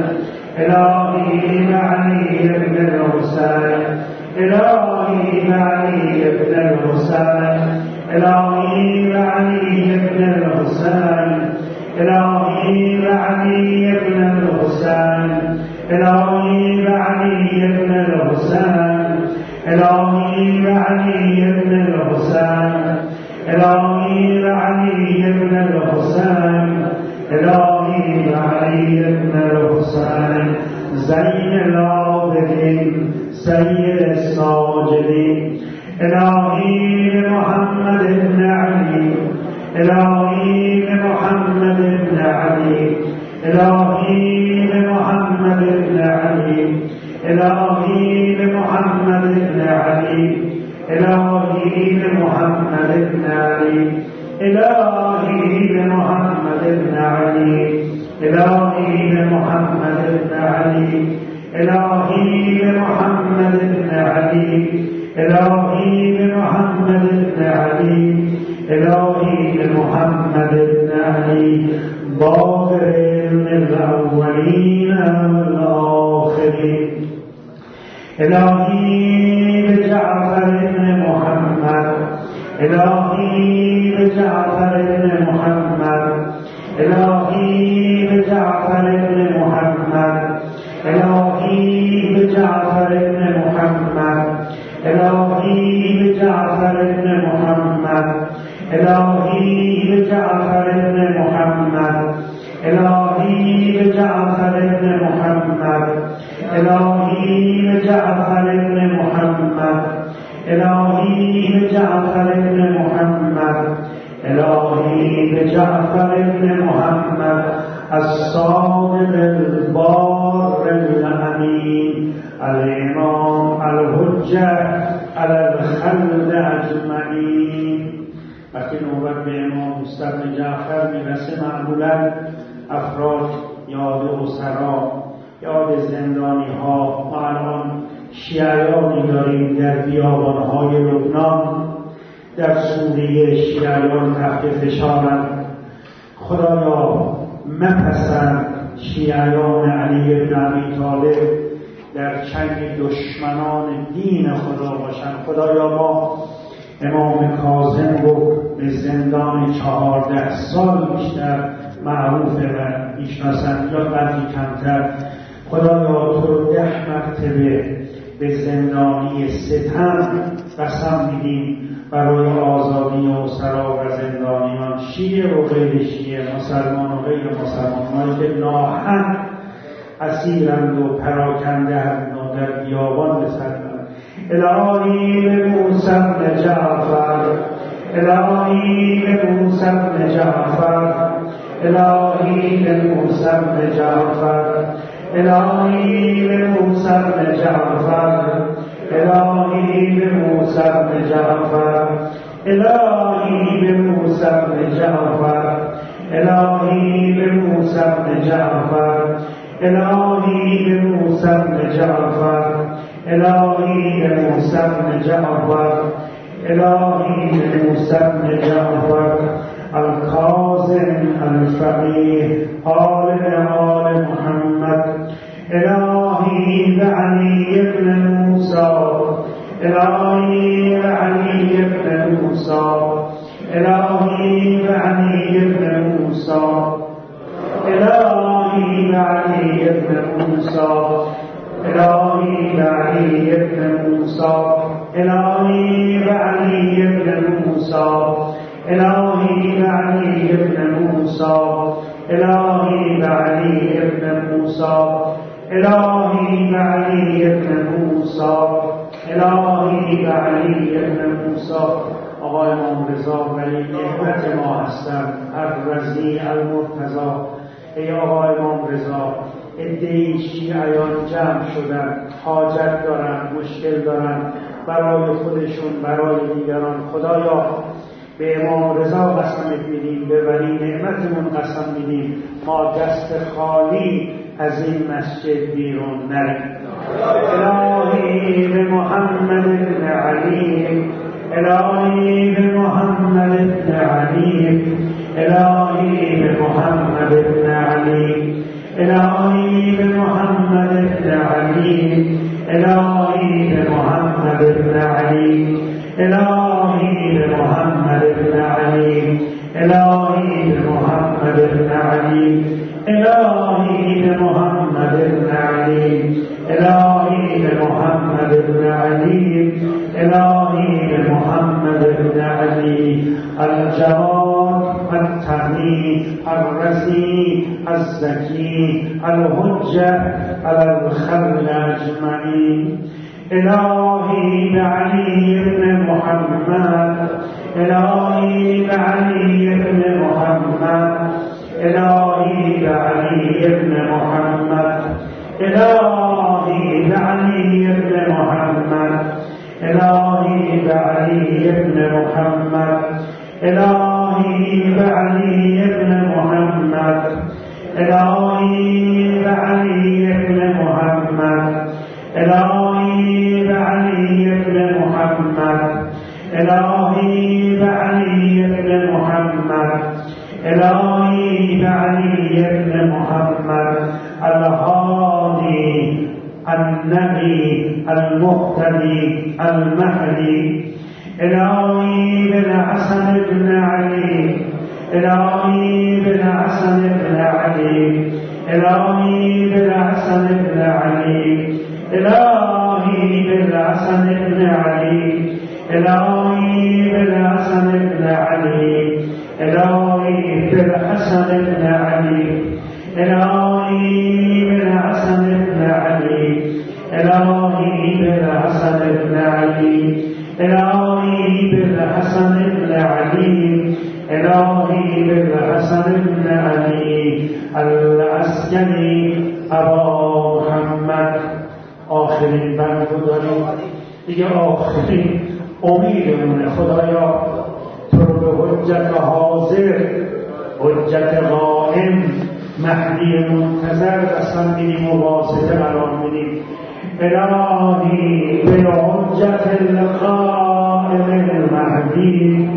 إلهي لعلي بن الحسين، إلهي لعلي بن الحسين، إلهي لعلي بن الحسين، إلهي لعلي بن الحسين، إلهي لعلي بن الحسين، إلهي لعلي بن الحسين، إلهي لعلي بن الحسين، إلهي لعلي بن الحسين. زين العابدين سيد الساجدين. إلهي لمحمد بن علي، إلهي لمحمد بن علي، إلهي لمحمد بن علي، إلهي لمحمد بن علي، إلهي لمحمد بن علي، إلهي لمحمد بن علي، إلهي لمحمد بن علي، إلهي لمحمد بن علي، إلهي لمحمد بن علي، إلهي لمحمد بن علي. باقر الأولين والآخرين. إلهي بجعفر بن محمد، إلهي بجعفر بن محمد، إلهي بجعفر بن محمد، إلهي بجعفر بن محمد، إلهي بجعفر بن محمد، إلهي بجعفر بن محمد، إلهي بجعفر بن محمد، إلهي بجعفر بن محمد، إلهي بجعفر بن محمد، إلهي بجعفر بن محمد الصادق البار الأمين الإمام الحجة على الخلق أجمعين. وقتی نوبت به امام مصطفی بن جعفر میرسه معمولا افراد یاد اسرا، یاد زندانی ها. ما الان شیعیانی داریم در بیابانهای لبنان، در سوریه شیعیان تحت فشارند. خدایا مپسند شیعیان علی بن ابی طالب در چنگ دشمنان دین خدا باشند. خدایا ما امام کاظم رو به زندان 14 سال بیشتر معروفه و میشناسند یا بعضی کمتر. خدایا تو رو 10 مرتبه به زندانی ستم قسم میدیم برای آزادی اسرا و زندانیان، شیعه و غیر شیعه، مسلمان و غیر مسلمان، که ناحق اسیرند و پراکنده‌اند و در بیابان بسرند. الهی به موسی بن جعفر، الهی به موسی بن جعفر، الهی به موسی بن جعفر، الهی به موسی بن جعفر، الهی به موسی بن جعفر، الهی به موسی بن جعفر، الهی به موسی بن جعفر، الهی به موسی بن جعفر، الهی به موسی بن جعفر، الهی به موسی بن جعفر الکاظم الفقیه آل محمد، الهی به علی بن موسی، الهی به علی بن موسی، الهی به علی بن موسی، الهی به علی بن موسی، الهی به علی بن موسی، الهی به علی بن موسی، الهی به علی بن موسی، الهی به علی بن موسی، الهی به علی بن موسی، الهی به علی بن موسی. آقای امام رضا ولی نعمت ما هستند، الرضی المرتضی. ای آقای امام رضا، عده‌ای شیعیان جمع شدن، حاجت دارن، مشکل دارن، برای خودشون، برای دیگران. خدایا به امام رضا قسم میدیم، به ولی نعمتمون قسم میدیم، ما دست خالی از این مسجد بیرون نریم. الهی به محمد بن علی، الهی به محمد بن علی، الهی به محمد بن علی، الهی به محمد بن علی، الهی به محمد بن علی، الهی به محمد بن علی، الهی به محمد بن علی، الهی به محمد بن علی، الهی به محمد بن علی، الهی به محمد بن علی الجواد التقی الرضی الزکی الحجة علی الخلق اجمعین. الهی به علی بن محمد، الهی به علی بن محمد، الهی به علی بن محمد، الهی به علی بن محمد، الهی به علی بن محمد، الهی به علی بن محمد، الهی به علی بن محمد، الهی به علی بن محمد، الهی به علی بن محمد، الهی به علی بن محمد الهادی النبی المهتدی المهدی. الهی بالحسن بن علی، الهی بالحسن بن علی، الهی بالحسن بن علی، الهی بالحسن بن علی، الهی بالحسن بن علی، الهی بالحسن بن علی، الهی بالحسن بن علی، الهی بالحسن بن علی، الهی بالحسن بن علی، الهی بالحسن بن علی العسکری ابا محمد. آخرین بند رو داریم دیگه، آخرین امیدمونه. خدایا تو رو به حجت حاضر، حجت قائم، مهدی منتظر قسم میدیم و واسطه قرار میدیم. الهی به حجت القائم المهدی،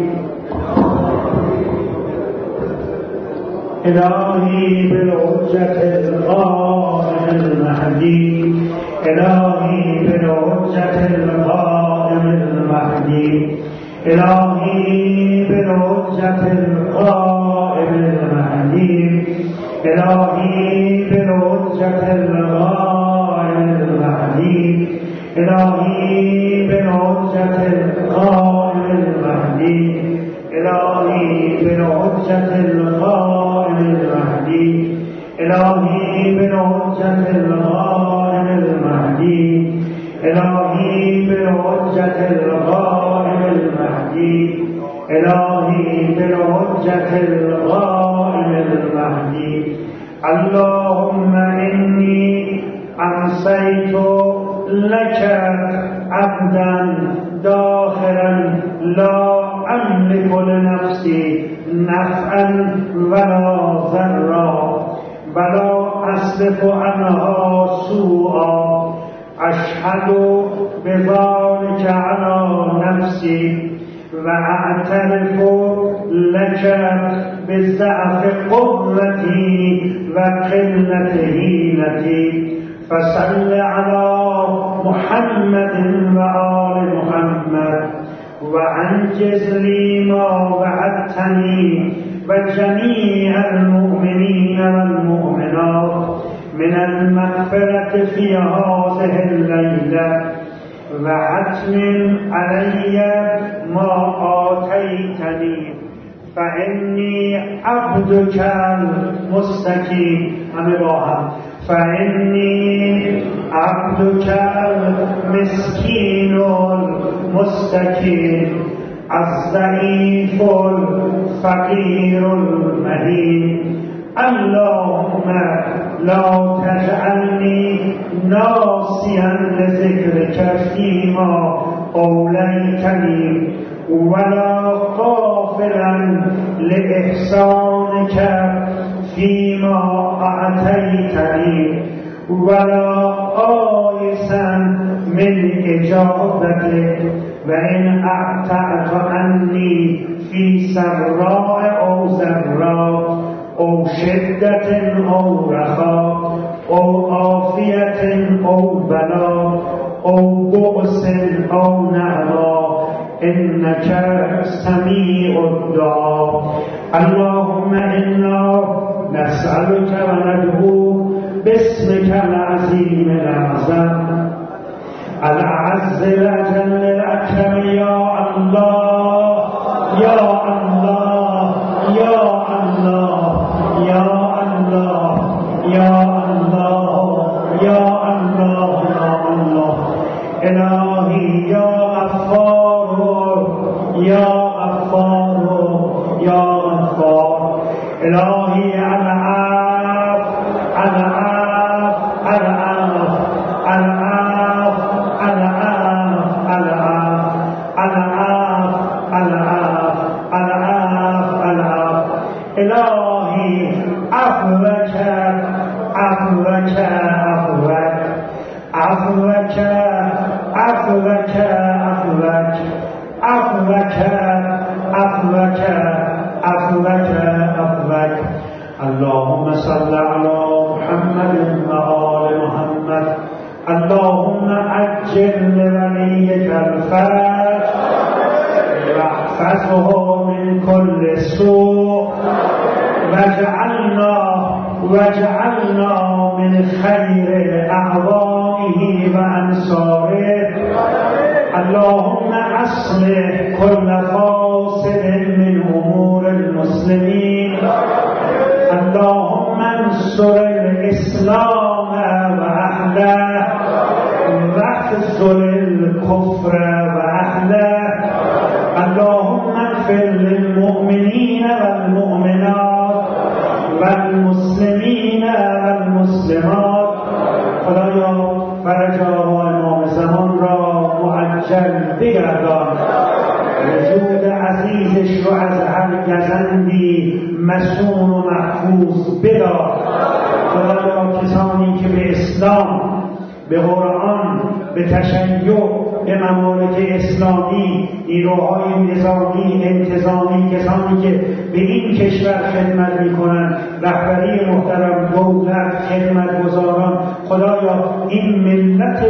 الهی به حجت القائم المهدی، الهی به حجت القائم المهدی، الهی به حجت القائم المهدی، الهی به حجت القائم المهدی، الهی به حجت القائم المهدی، الهی به حجت القائم المهدی، الهی به حجت القائم المهدی، الهی به حجت القائم المهدی، الهی به حجت القائم المهدی. اللهم انی انسیت لك عبدا داخلا لا املك لنفسي نفعا ولا ضرا ولا أصرف عنها سوءا أشهد بذلك على نفسي وأعترف لك بضعف قدرتي وقلة حيلتي فصل على محمد وآل محمد وأنجز لي ما وعدتني وجميع المؤمنين والمؤمنات من المغفرة في هذه الليلة وأتمم علي ما آتيتني فإني عبدك المستقيم فإني عبدك المسكين المستقيم الضعيف الفقير المهين اللهم لا تجعلني ناسيا لذكرك فيما أوليتني ولا غافلا لإحسانك فيما أعطيتني ولا آيسا من إجابتك وإن أعطأت عني في سراء أو ضراء أو شدة أو رخاء أو عافية أو بلاء أو بؤس أو نعماء إنك سميع الدعاء اللهم إنا نسألك وندعو باسمك العظيم الأعظم الأعز الأجل الأكرم يا الله يا الله يا الله يا الله يا الله يا الله يا الله إلهي يا غفار يا غفار يا غفار إلهي أنا عاف أنا عاف أنا عاف أنا عاف أنا عاف أنا عاف أنا عاف أنا عاف أنا عاف أنا عاف إلهي عفوك عفوك عفوك عفوك عفوك عفوك عفوك عفوك عفوك عفوك اللهم صل على محمد وآل محمد اللهم عجل لوليك الفتح واحفظه من كل سوء واجعلنا من خير أعوانه وأنصاره اللهم أصلح كل فاسد من أمور المسلمين اللهم انصر الإسلام وأهله واخذل الكفر وأهله اللهم اغفر للمؤمنين والمؤمنات والمسلمين والمسلمات خدایا فرجا امام زمان را معجل بگردان وجود عزیزش رو از هر گزندی مسون و محفوظ بدار خدایا کسانی که به اسلام به قرآن به تشیع به ممالک اسلامی نیروهای نظامی انتظامی کسانی که به این کشور خدمت میکنند رهبری محترم دولت خدمتگزاران خدایا این ملت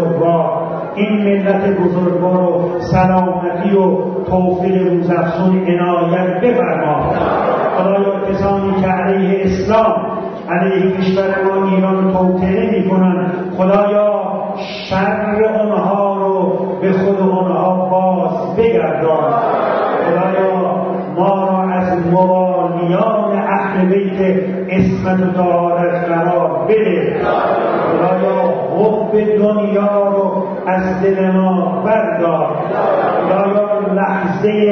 بزرگوار رو سلامتی و توفیق روزافزون عنایت بفرما خدایا کسانی که علیه اسلام علیه کشور ما ایران توطئه میکنند خدایا شر آنها رو به خود آنها باز بگردان خدایا ما را از موالیان اهل بیت عصمت و طهارت قرار بده خدایا حب دنیا رو از دل ما بردار خدایا لحظه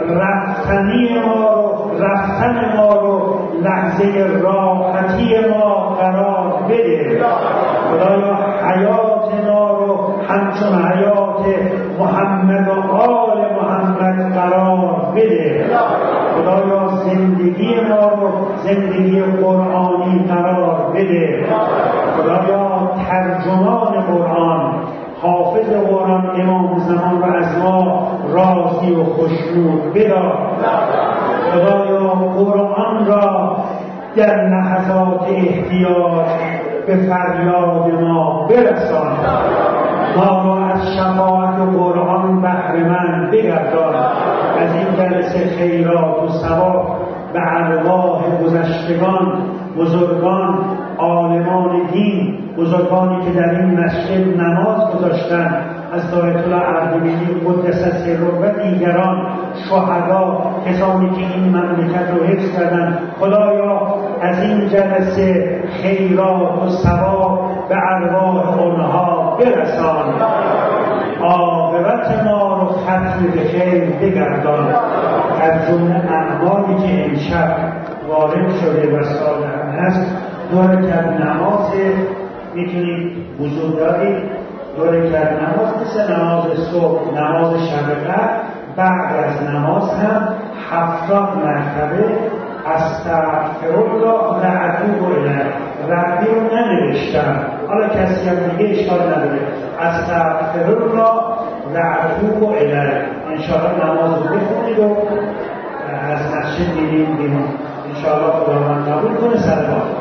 رفتن ما رو لحظه راحتی ما قرار بده خدایا حیات ما رو همچون حیات محمد و آل محمد قرار بده خدایا زندگی ما رو زندگی قرآنی قرار بده. خدایا ترجمان قرآن، حافظ قرآن امام زمان رو از ما راضی و خوشنود بدار. خدایا قرآن را در لحظات احتیاج به فریاد ما برسان. ما را از شفاعت قرآن بهره‌مند بگردان. از این جلسه خیرات و ثواب به ارواح گذشتگان، بزرگان، عالمان دین، بزرگانی که در این مسجد نماز گذاشتند، از آیت الله اردبیلی قدس سره و دیگران، شهدا، کسانی که این مملکت رو حفظ کردند. خدایا از این جلسه خیرات و ثواب به ارواح آنها برسان. عاقبت ما رو ختم به خیر بگردان. از جمله اعمالی که امشب وارد شده و صالح هست، 2 رکعت نماز میتونید وضو دارید، 2 رکعت نماز مثل نماز صبح، نماز شب قدر، بعد از نماز هم 70 مرتبه استغفرالله و اتوب الیه. ربی رو ننوشتم، حالا کسی هم دیگه اشکال نداره. استغفرالله و اتوب الیه. انشاءالله نماز رو بخونید و از مسجد میریم بیرون. انشاءالله خداوند قبول کنه. سلام.